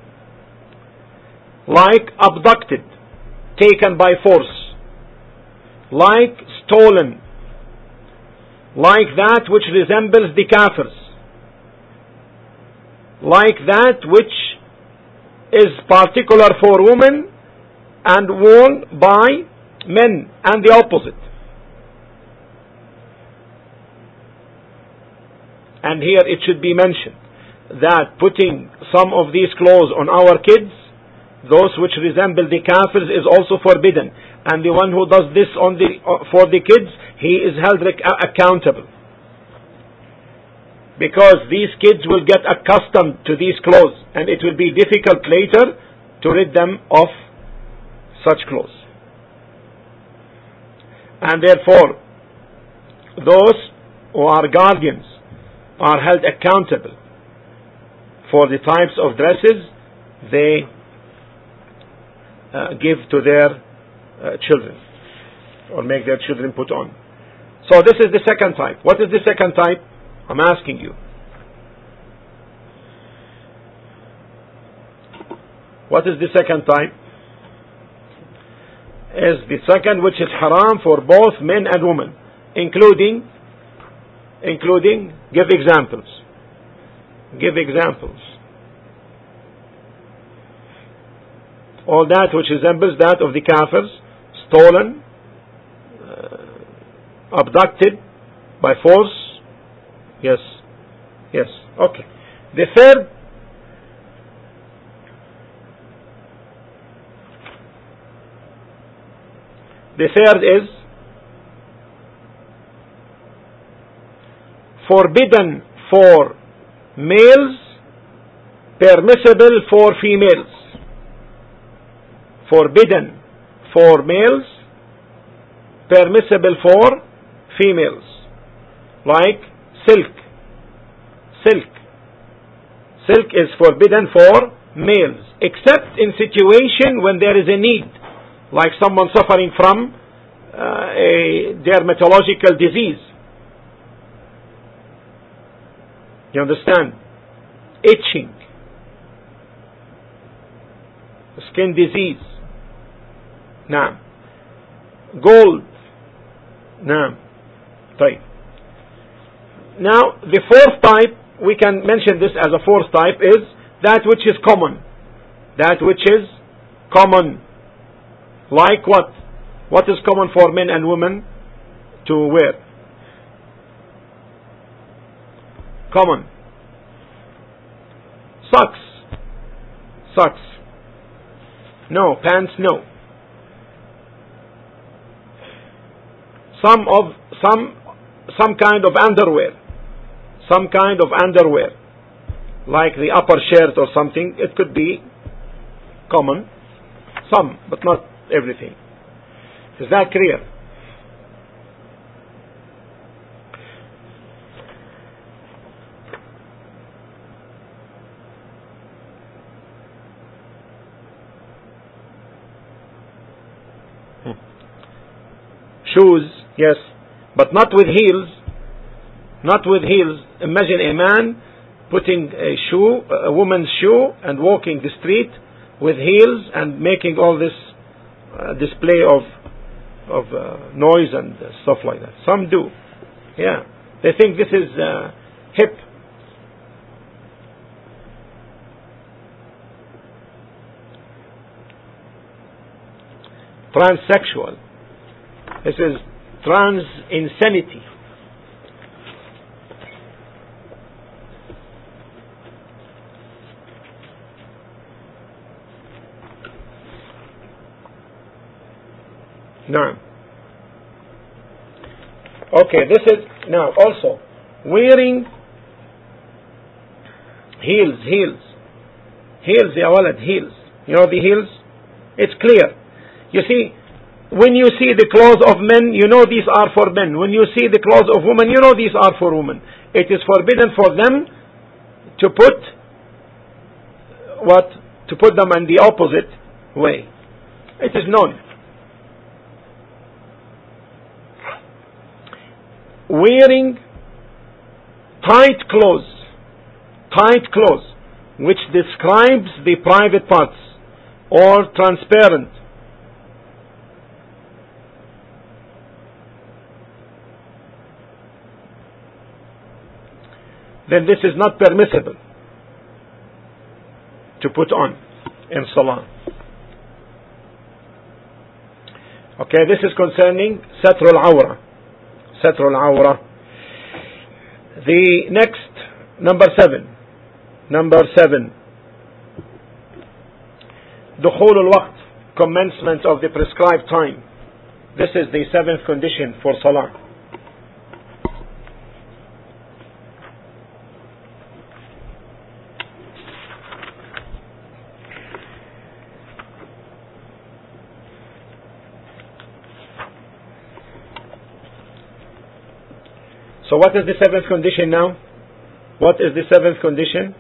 like abducted, taken by force, like stolen, like that which resembles the kafirs, like that which is particular for women and worn by men, and the opposite. And here it should be mentioned that putting some of these clothes on our kids, those which resemble the kafirs, is also forbidden. And the one who does this on the uh, for the kids, he is held rec- accountable. Because these kids will get accustomed to these clothes, and it will be difficult later to rid them of such clothes. And therefore, those who are guardians are held accountable for the types of dresses they uh, give to their uh, children, or make their children put on. So this is the second type. What is the second type? I'm asking you. What is the second type? Is the second which is haram for both men and women, including, including, give examples. Give examples. All that which resembles that of the kafirs, stolen, uh, abducted by force. Yes, yes, okay. The third, the third is forbidden for males, permissible for females. Forbidden for males, permissible for females, like silk. Silk. Silk is forbidden for males, except in situation when there is a need, like someone suffering from uh, a dermatological disease. You understand? Itching, skin disease. Naam. Gold. Naam. طيب. Now the fourth type, we can mention this as a fourth type, is that which is common. That which is common. Like what? What is common for men and women to wear? Common. Socks. Socks. No. Pants, no. Some of, some, some kind of underwear. Some kind of underwear. Like the upper shirt or something. It could be common. Some, but not everything. Is that clear? Shoes, yes, but not with heels. Not with heels. Imagine a man putting a shoe, a woman's shoe, and walking the street with heels and making all this uh, display of of uh, noise and uh, stuff like that. Some do. Yeah. They think this is uh, hip. Transsexual. This is trans insanity. Now, okay, this is now also wearing heels, heels, heels, ya walad, heels. You know the heels? It's clear. You see, when you see the clothes of men, you know these are for men. When you see the clothes of women, you know these are for women. It is forbidden for them to put what? To put them in the opposite way. It is known. Wearing tight clothes, tight clothes, which describes the private parts, or transparent. Then this is not permissible to put on in Salah. Okay, this is concerning Satr al-Awra. Satr al-Awra. The next, number seven. Number seven. Dukhul al-Waqt, commencement of the prescribed time. This is the seventh condition for Salah. So what is the seventh condition now? What is the seventh condition?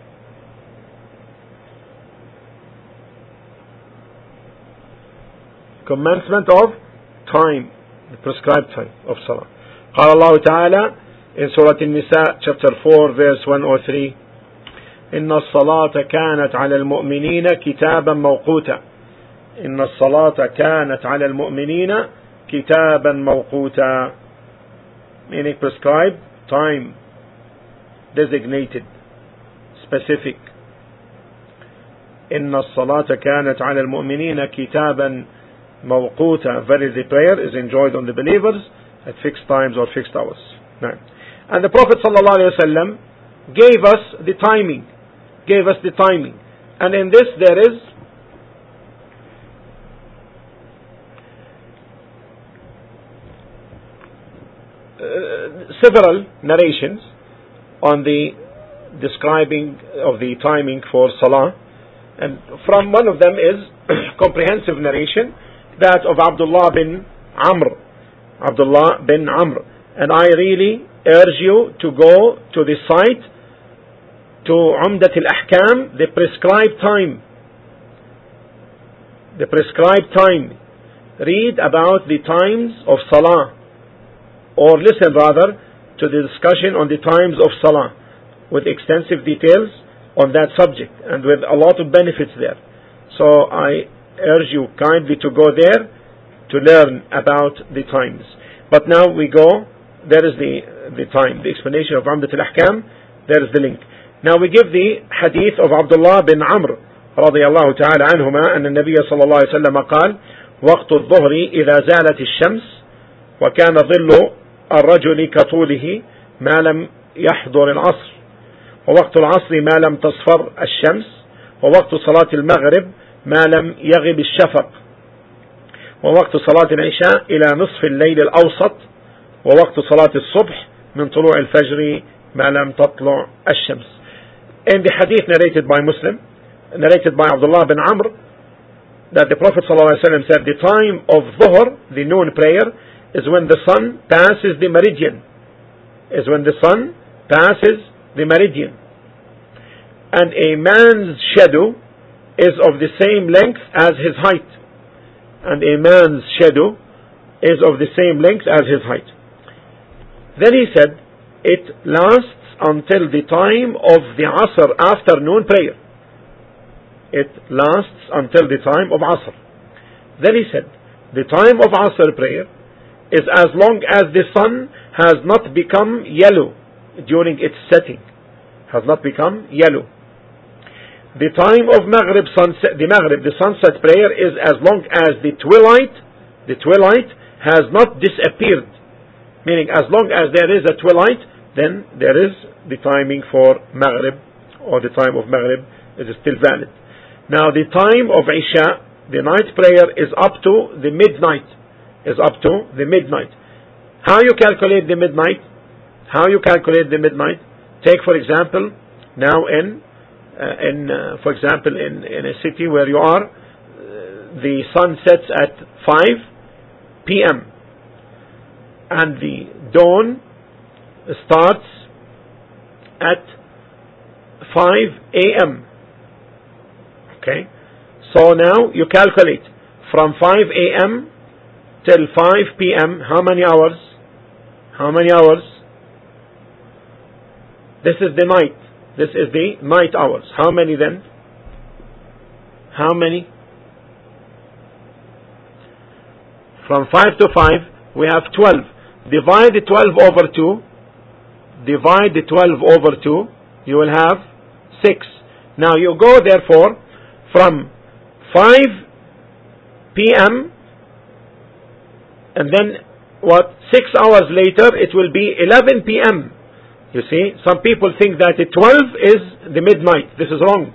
Commencement of time, the prescribed time of Salah. قال الله تعالى in Surah An-Nisa chapter four verse one oh three إن الصلاة كانت على المؤمنين كتابا موقوتا إن الصلاة كانت على المؤمنين كتابا موقوتا, meaning prescribed time, designated, specific. إن الصلاة كانت على المؤمنين كتابا موقوتا, very the prayer is enjoyed on the believers at fixed times or fixed hours. Now, and the Prophet ﷺ gave us the timing, gave us the timing, and in this there is uh, several narrations on the describing of the timing for Salah, and from one of them is comprehensive narration, that of Abdullah bin Amr Abdullah bin Amr. And I really urge you to go to the site, to Umdat al-Ahkam, the prescribed time. The prescribed time. Read about the times of Salah, or listen rather to the discussion on the times of Salah with extensive details on that subject and with a lot of benefits there. So I urge you kindly to go there to learn about the times. But now we go, there is the, the time, the explanation of Umdat al-Ahkam, there is the link. Now we give the hadith of Abdullah bin Amr رضي الله تعالى عنهما أن النبي صلى الله عليه وسلم قال وقت الظهر إذا زالت الشمس وكان ظل الرجل كطوله ما لم يحضر العصر ووقت العصر ما لم تصفر الشمس ووقت صلاة المغرب ما لم يغب الشفق ووقت صلاة العشاء إلى نصف الليل الأوسط ووقت صلاة الصبح من طلوع الفجر ما لم تطلع الشمس. In the hadith narrated by Muslim, narrated by Abdullah bin Amr, that the Prophet ﷺ said the time of Dhuhr, the noon prayer, is when the sun passes the meridian. Is when the sun passes the meridian. And a man's shadow is of the same length as his height. And a man's shadow is of the same length as his height. Then he said, it lasts until the time of the Asr afternoon prayer. It lasts until the time of Asr. Then he said, the time of Asr prayer is as long as the sun has not become yellow during its setting. Has not become yellow. The time of Maghrib sunset, the Maghrib, the sunset prayer is as long as the twilight, the twilight has not disappeared. Meaning as long as there is a twilight, then there is the timing for Maghrib, or the time of Maghrib is still valid. Now the time of Isha, the night prayer, is up to the midnight. Is up to the midnight. How you calculate the midnight? How you calculate the midnight? Take for example, now in, uh, in uh, for example, in, in a city where you are, uh, the sun sets at five p m and the dawn starts at five a m Okay, so now you calculate from five a m till five p m how many hours? How many hours? This is the night. This is the night hours. How many then? How many? From five to five we have twelve. Divide the twelve over two. Divide the twelve over two. You will have six. Now you go therefore from five p m and then what, six hours later it will be eleven p m You see, some people think that the twelve is the midnight. This is wrong.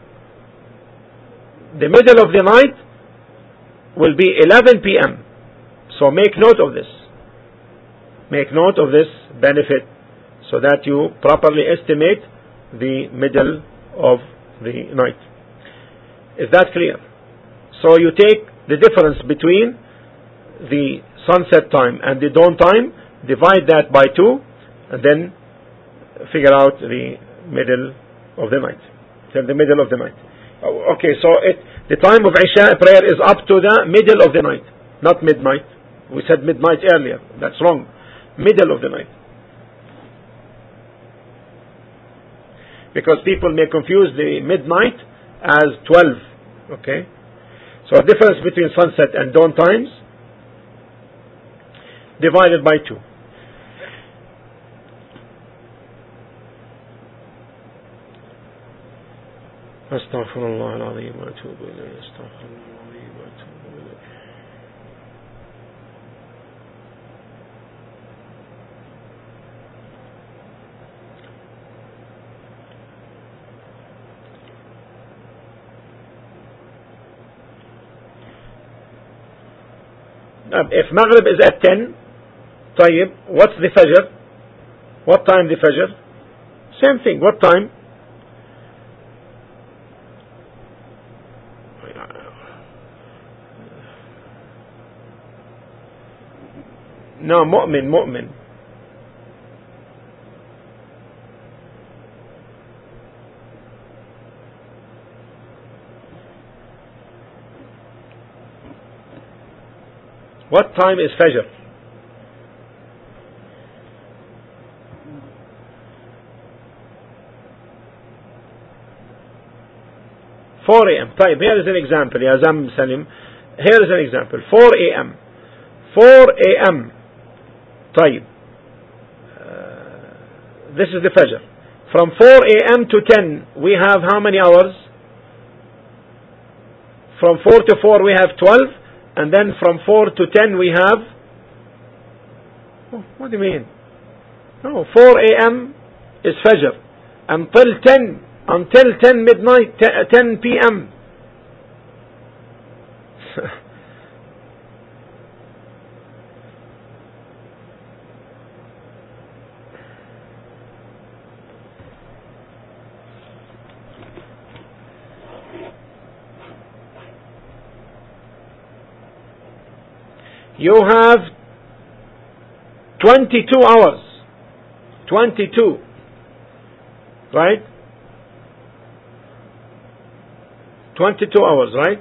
The middle of the night will be eleven p m So make note of this. Make note of this benefit so that you properly estimate the middle of the night. Is that clear? So you take the difference between the sunset time and the dawn time, divide that by two, and then figure out the middle of the night. Till the middle of the night. Okay, so it, the time of Isha prayer is up to the middle of the night, not midnight. We said midnight earlier. That's wrong. Middle of the night. Because people may confuse the midnight as twelve. Okay, so a difference between sunset and dawn times divided by two. Astaghfirullah al-Azim wa atubu ilayhi. Astaghfirullah al-Azim wa atubu ilayhi. If Maghrib is at ten, طيب, what's the Fajr? What time the Fajr? Same thing. What time? No, mu'min, mu'min. What time is Fajr? four a m طيب, here is an example. يا زم سلم. Here is an example. four a m four a m طيب. Uh, this is the Fajr. From four a m to ten we have how many hours? From four to four we have twelve. And then from four to ten we have... Oh, what do you mean? No, four a m is Fajr. Until ten, until ten midnight, ten p m You have twenty-two hours. twenty-two. Right? twenty-two hours, right?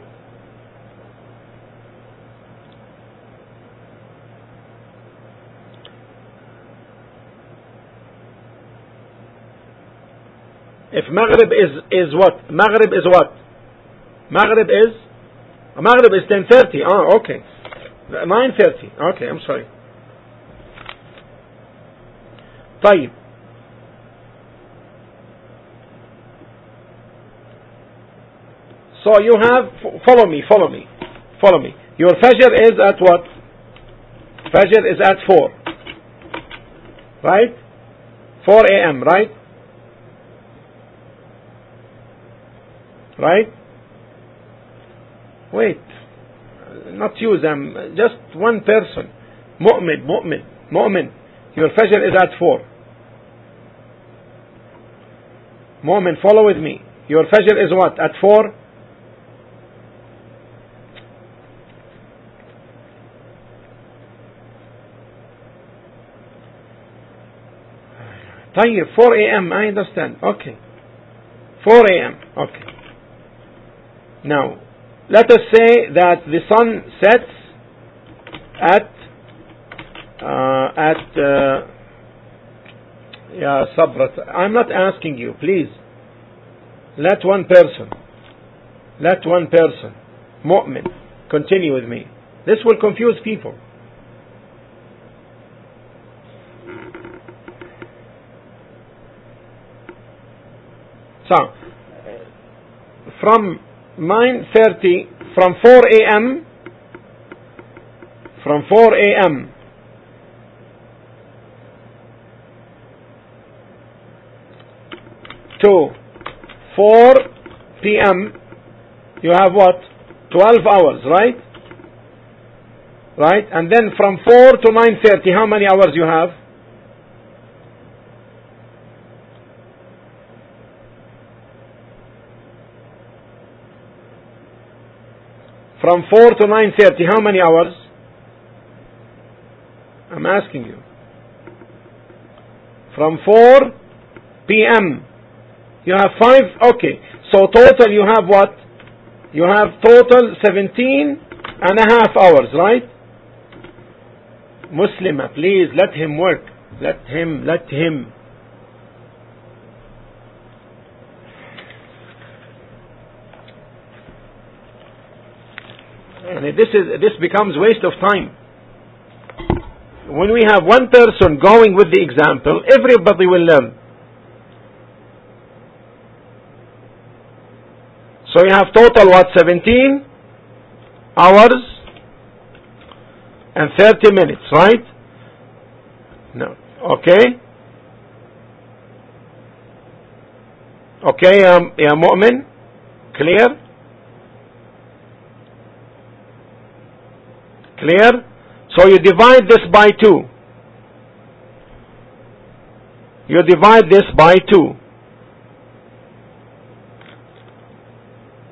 If Maghrib is, is what? Maghrib is what? Maghrib is? Maghrib is ten thirty. Oh, okay. nine thirty. Okay, I'm sorry. طيب. So you have, follow me, follow me, follow me. Your Fajr is at what? Fajr is at four. Right? four a m, right? Right? Wait. Not you, them. Just one person. Mu'min, mu'min, mu'min. Your Fajr is at four. Mu'min, follow with me. Your Fajr is what? At four? طيب, four a m, I understand. Okay. four a m, okay. Now, let us say that the sun sets at uh, at uh, yeah, Sabrat. I'm not asking you, please. Let one person, let one person, mu'min, continue with me. This will confuse people. So, from nine thirty, from four a m, from four a m to four p m, you have what? twelve hours, right? Right? And then from four to nine thirty, how many hours you have? From four to nine thirty, how many hours? I'm asking you. From four p m you have five. Okay. So total you have what? You have total seventeen and a half hours, right? Muslima, please let him work. Let him, let him. And this is, this becomes waste of time. When we have one person going with the example, everybody will learn. So you have total what? seventeen hours and thirty minutes, right? No. Okay? Okay, um, ya mu'min? Clear? Clear? So you divide this by two. You divide this by two.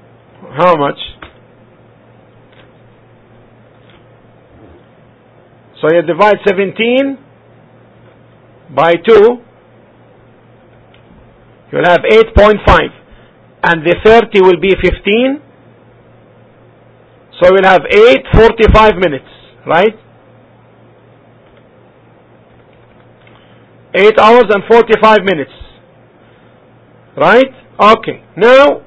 How much? So you divide seventeen by two, you'll have eight point five. And the thirty will be fifteen. So we'll have eight forty-five minutes, right? eight hours and forty-five minutes. Right? Okay. Now,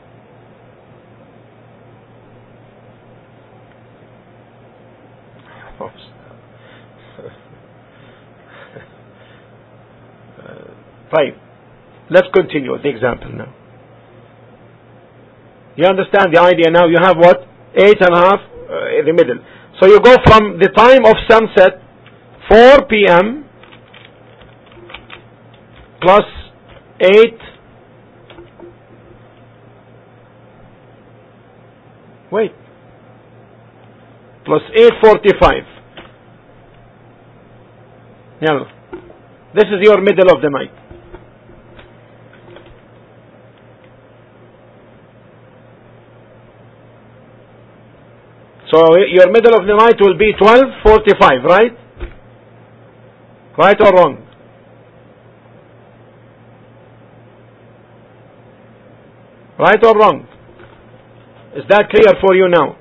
Right. Let's continue with the example now. You understand the idea now? You have what? Eight and a half uh, in the middle. So you go from the time of sunset, four p m plus eight. Wait. Plus eight forty-five. Yeah. This is your middle of the night. So your middle of the night will be twelve forty-five, right? Right or wrong? Right or wrong? Is that clear for you now?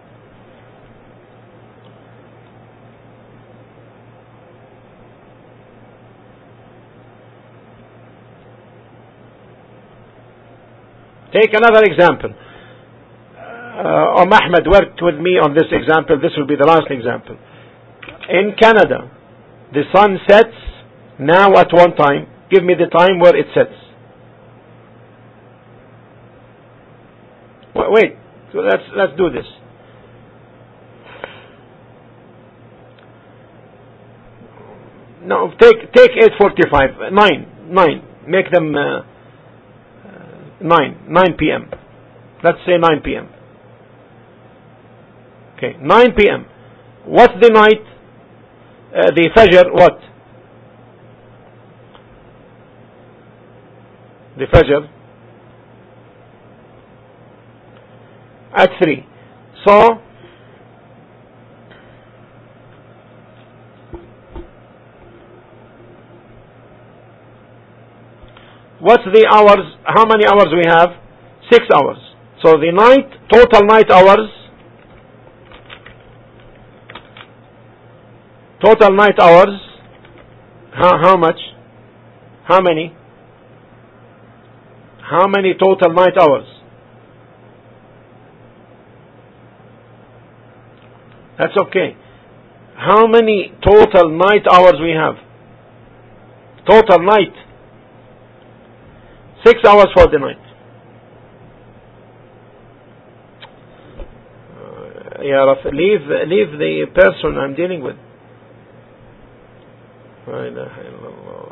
Take another example. Uh, Om Ahmed worked with me on this example. This will be the last example. In Canada, the sun sets now at one time. Give me the time where it sets. Wait, so let's let's do this. No, take take eight forty-five. Nine, nine. Make them uh, nine, nine p m. Let's say nine p m. Okay, nine p m. What's the night? Uh, the Fajr, what? The Fajr at three. So what's the hours? How many hours we have? Six hours. So the night, total night hours, total night hours, how, how much? How many? How many total night hours? That's okay. How many total night hours we have? Total night. Six hours for the night. Uh, yeah, leave, leave the person I'm dealing with. La ilaha illallah.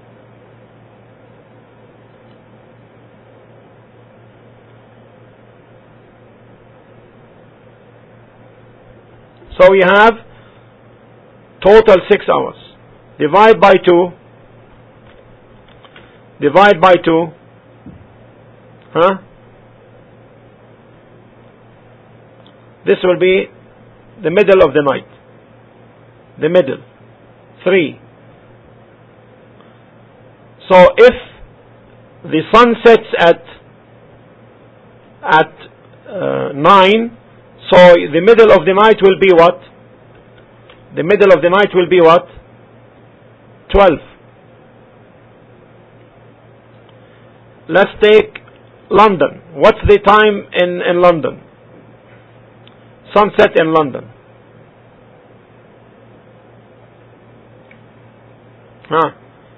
So we have total six hours. Divide by two. Divide by two. Huh? This will be the middle of the night. The middle. Three. So if the sun sets at at uh, nine, so the middle of the night will be what? The middle of the night will be what? twelve. Let's take London. What's the time in, in London? Sunset in London. Huh?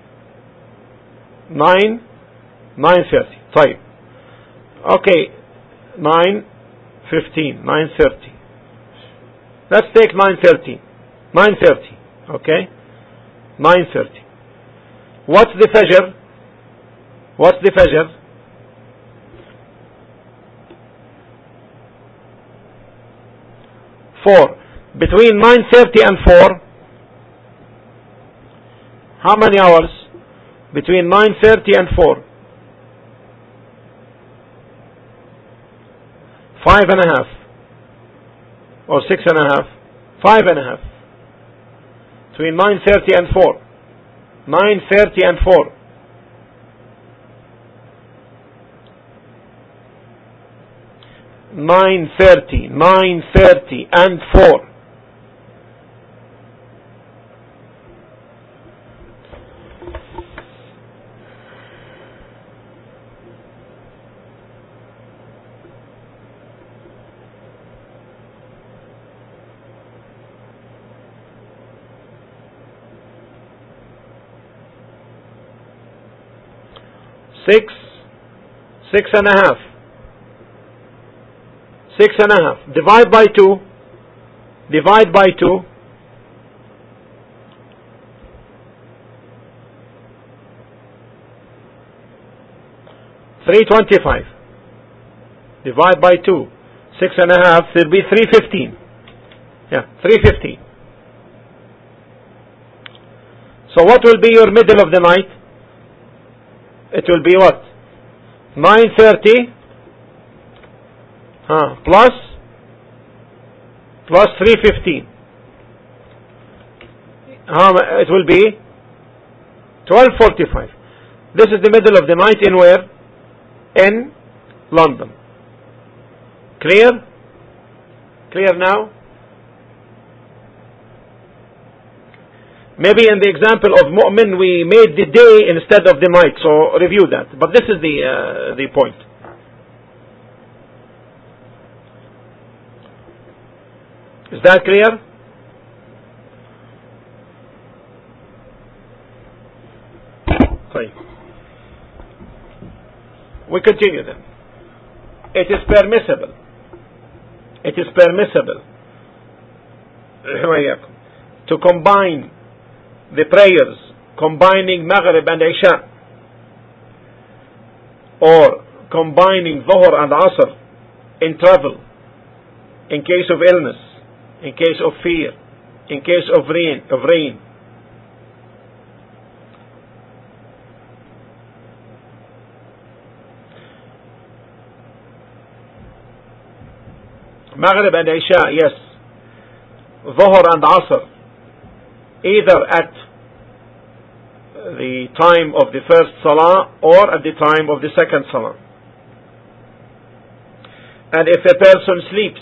Nine, nine thirty. Type. Okay, nine fifteen, nine thirty. Let's take nine thirty. Nine thirty. Okay, nine thirty. What's the Fajr? What's the Fajr? Four. Between nine thirty and four, how many hours? Between nine thirty and four. Five and a half. Or six and a half. Five and a half. Between nine thirty and four. nine thirty and four. nine thirty, nine thirty and four. Six, six and a half. Six and a half. Divide by two. Divide by two. Three twenty-five. Divide by two. Six and a half. It'll be three fifteen. Yeah, three fifteen. So what will be your middle of the night? It will be what? nine thirty huh, plus plus three fifteen. How it will be? twelve forty-five. This is the middle of the night in where? In London. Clear? Clear now? Maybe in the example of mu'min we made the day instead of the night, so review that. But this is the uh, the point. Is that clear? Okay. We continue then. It is permissible. It is permissible to combine the prayers combining Maghrib and Isha, or combining Dhuhr and Asr in travel, in case of illness, in case of fear, in case of rain, of rain. Maghrib and Isha, yes. Dhuhr and Asr, either at the time of the first salah or at the time of the second salah. And if a person sleeps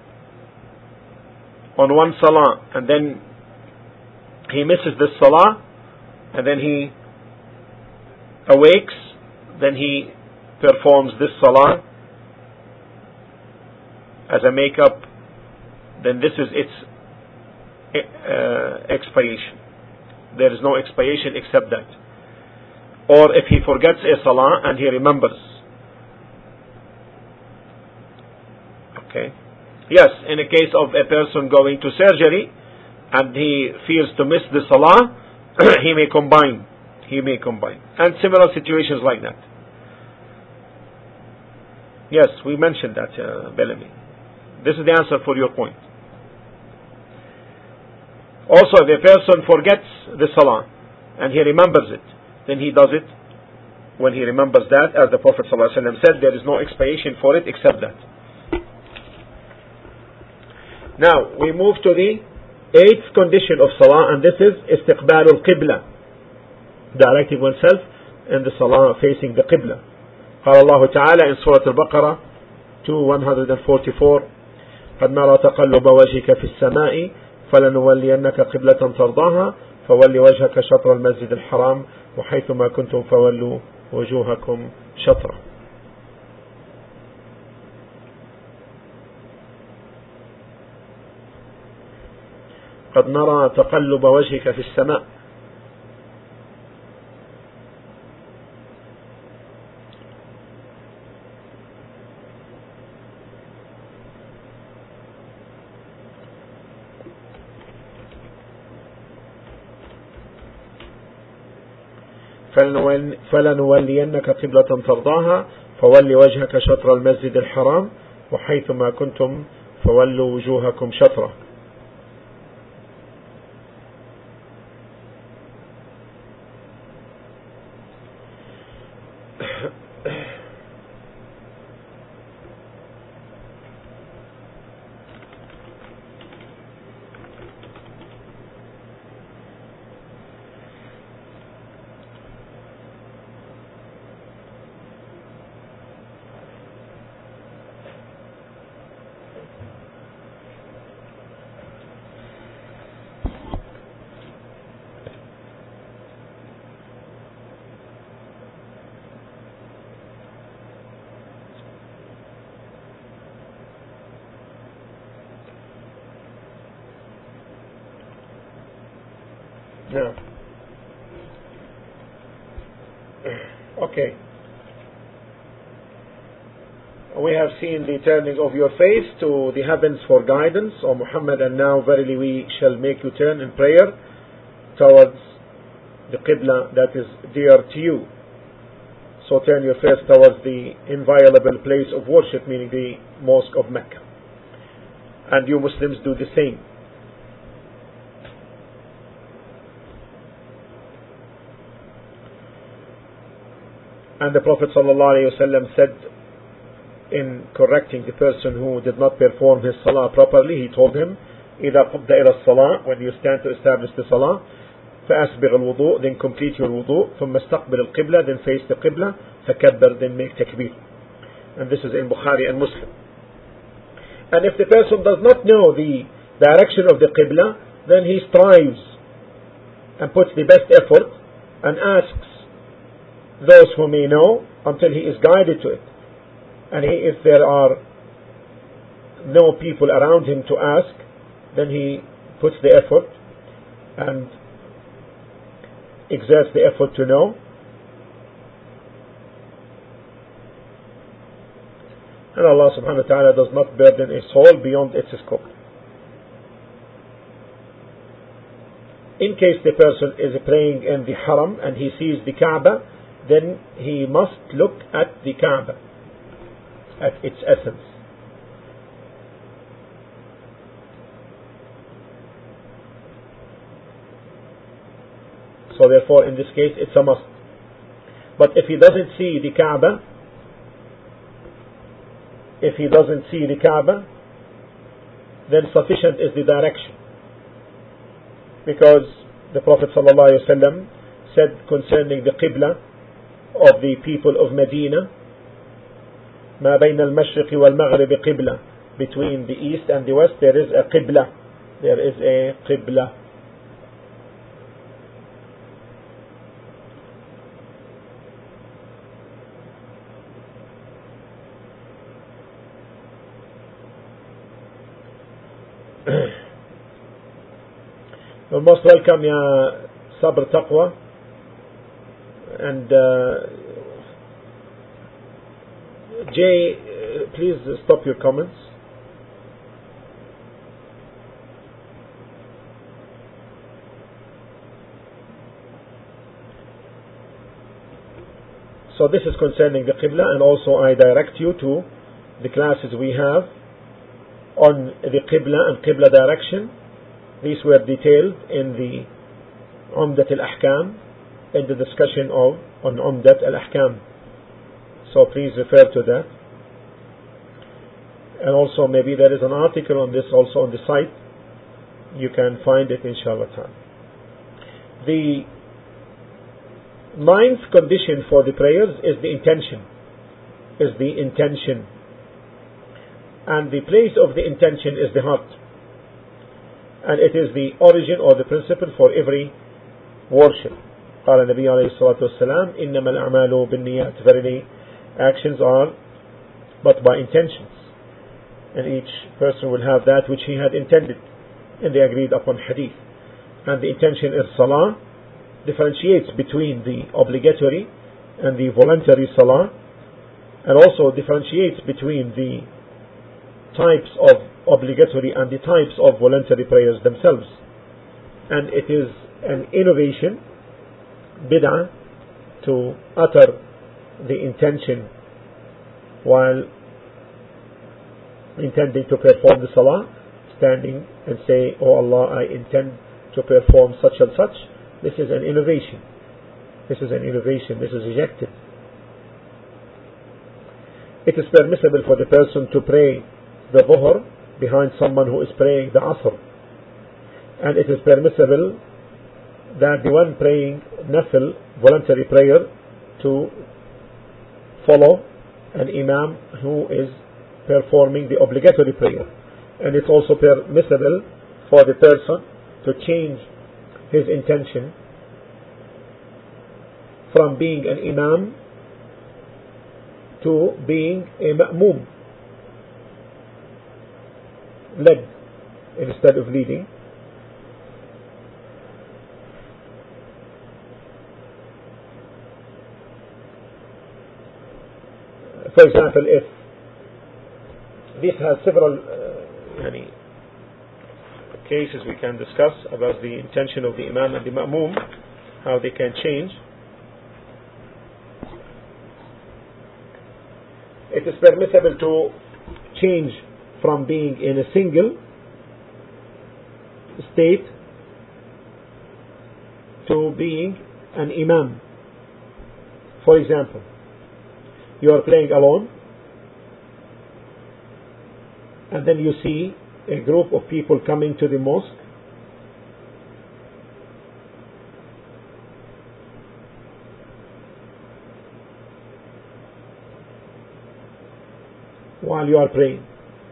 on one salah and then he misses this salah and then he awakes, then he performs this salah as a make-up, then this is its Uh, expiation. There is no expiation except that. Or if he forgets a salah and he remembers. Okay. Yes, in a case of a person going to surgery and he fears to miss the salah, he may combine. He may combine. And similar situations like that. Yes, we mentioned that, uh, Bellamy. This is the answer for your point. Also, if a person forgets the salah and he remembers it, then he does it when he remembers that, as the Prophet ﷺ said, there is no expiation for it except that. Now, we move to the eighth condition of salah, and this is istiqbal al-qibla, directing oneself in the salah facing the qibla. قال الله تعالى in Surah Al-Baqarah two one forty-four قد نرى تقلب وجهك في السماء فلنولينك قبلة ترضاها فولي وجهك شطر المسجد الحرام وحيثما كنتم فولوا وجوهكم شطره. قد نرى تقلب وجهك في السماء. فلنولينك قبلة ترضاها فولي وجهك شطر المسجد الحرام وحيثما كنتم فولوا وجوهكم شطره. No. Okay. We have seen the turning of your face to the heavens for guidance, O Muhammad, and now verily we shall make you turn in prayer towards the Qibla that is dear to you. So turn your face towards the inviolable place of worship, meaning the Mosque of Mecca. And you Muslims do the same. And the Prophet ﷺ said, in correcting the person who did not perform his salah properly, he told him, إِذَا قُمْتَ إِلَى الصَّلَاةِ, when you stand to establish the salah, فَأَسْبِغ الْوُضُوء, then complete your wudu, ثُمَّ اسْتَقْبِلِ الْقِبْلَةِ, then face the Qibla, فَكَبَّرْ, then make takbir. And this is in Bukhari and Muslim. And if the person does not know the direction of the Qibla, then he strives and puts the best effort and asks those who may know until he is guided to it. And he, if there are no people around him to ask, then he puts the effort and exerts the effort to know. And Allah subhanahu wa ta'ala does not burden a soul beyond its scope. In case the person is praying in the Haram and he sees the Kaaba, then he must look at the Kaaba, at its essence. So therefore in this case it's a must. But if he doesn't see the Kaaba, if he doesn't see the Kaaba, then sufficient is the direction. Because the Prophet ﷺ said concerning the Qibla of the people of Medina, ما بين المشرق والمغرب قبلة, between the east and the west there is a Qibla, there is a Qibla. You're most welcome, Ya Sabr Taqwa. And uh, Jay, uh, please stop your comments. So this is concerning the Qibla, and also I direct you to the classes we have on the Qibla and Qibla direction. These were detailed in the Umdat al-Ahkam, in the discussion of on Umdat al-Ahkam. So please refer to that. And also maybe there is an article on this also on the site. You can find it, inshallah. The ninth condition for the prayers is the intention. Is the intention. And the place of the intention is the heart. And it is the origin or the principle for every worship. قال النبي عليه الصلاة والسلام إنما الأعمال بالنيات. Verily, actions are but by intentions. And each person will have that which he had intended in the agreed upon hadith. And the intention is salah, differentiates between the obligatory and the voluntary salah, and also differentiates between the types of obligatory and the types of voluntary prayers themselves. And it is an innovation, bid'ah, to utter the intention while intending to perform the salah, standing and say, "Oh Allah, I intend to perform such and such." This is an innovation. This is an innovation. This is rejected. It is permissible for the person to pray the Dhuhr behind someone who is praying the Asr. And it is permissible that the one praying Nafil, voluntary prayer, to follow an Imam who is performing the obligatory prayer. And it's also permissible for the person to change his intention from being an Imam to being a Ma'mum, led instead of leading. for example, if this has several uh, yani, cases we can discuss about the intention of the Imam and the Ma'mum, how they can change. It is permissible to change from being in a single state to being an Imam. For example, you are praying alone, and then you see a group of people coming to the mosque, while you are praying.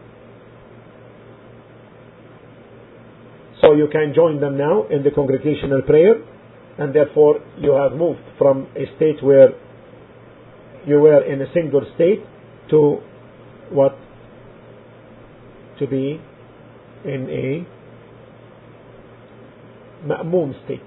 So you can join them now in the congregational prayer, and therefore you have moved from a state where you were in a single state to what? To be in a ma'mum state.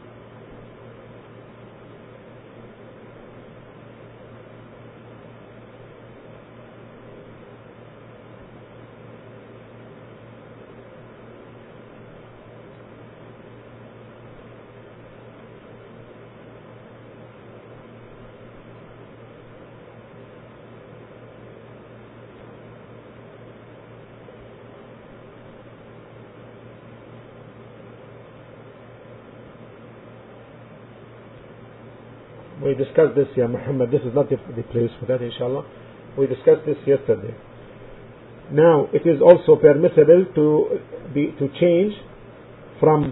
We discussed this, Ya Muhammad. This is not the, the place for that, inshallah. We discussed this yesterday. Now, it is also permissible to be to change from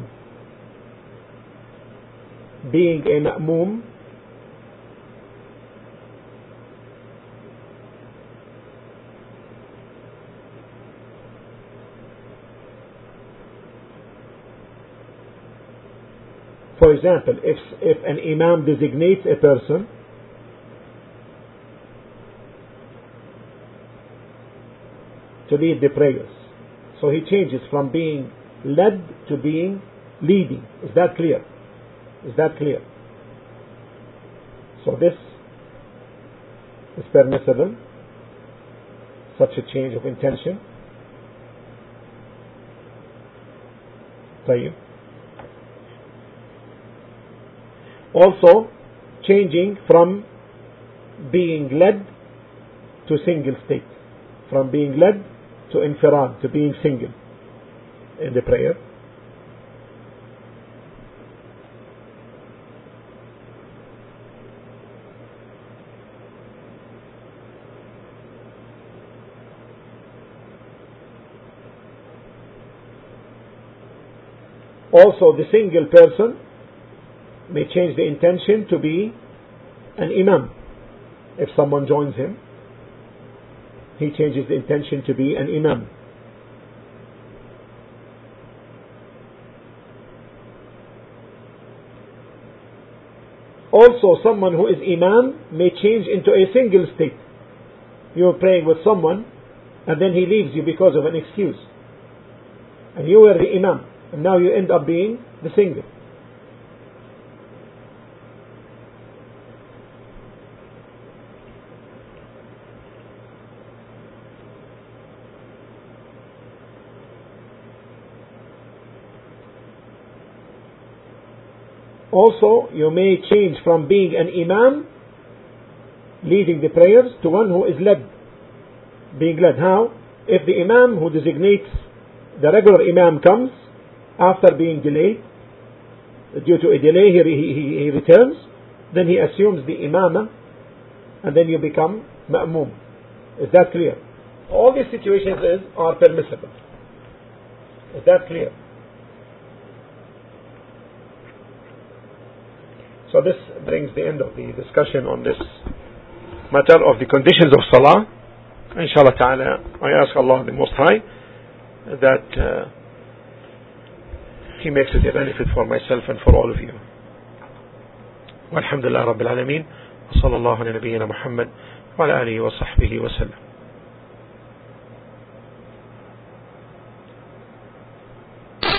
being a ma'mum For example, if, if an imam designates a person to lead the prayers, so he changes from being led to being leading. Is that clear? Is that clear? So this is permissible, such a change of intention. طيب. Also, changing from being led to single state, from being led to infirad, to being single in the prayer. Also, the single person may change the intention to be an imam. If someone joins him, he changes the intention to be an imam. Also, someone who is imam may change into a single state. You are praying with someone, and then he leaves you because of an excuse. And you were the imam, and now you end up being the single. Also, you may change from being an imam, leading the prayers, to one who is led, being led. How? If the imam who designates the regular imam comes after being delayed, due to a delay he, he, he returns, then he assumes the imamah, and then you become ma'mum. Is that clear? All these situations is, are permissible. Is that clear? So this brings the end of the discussion on this matter of the conditions of Salah. Inshallah ta'ala, I ask Allah the Most High that uh, He makes it a benefit for myself and for all of you. Walhamdulillah Rabbil Alameen. Wa sallallahu ala nabiyyina Muhammad wa ala alihi wa sahbihi wa sallam.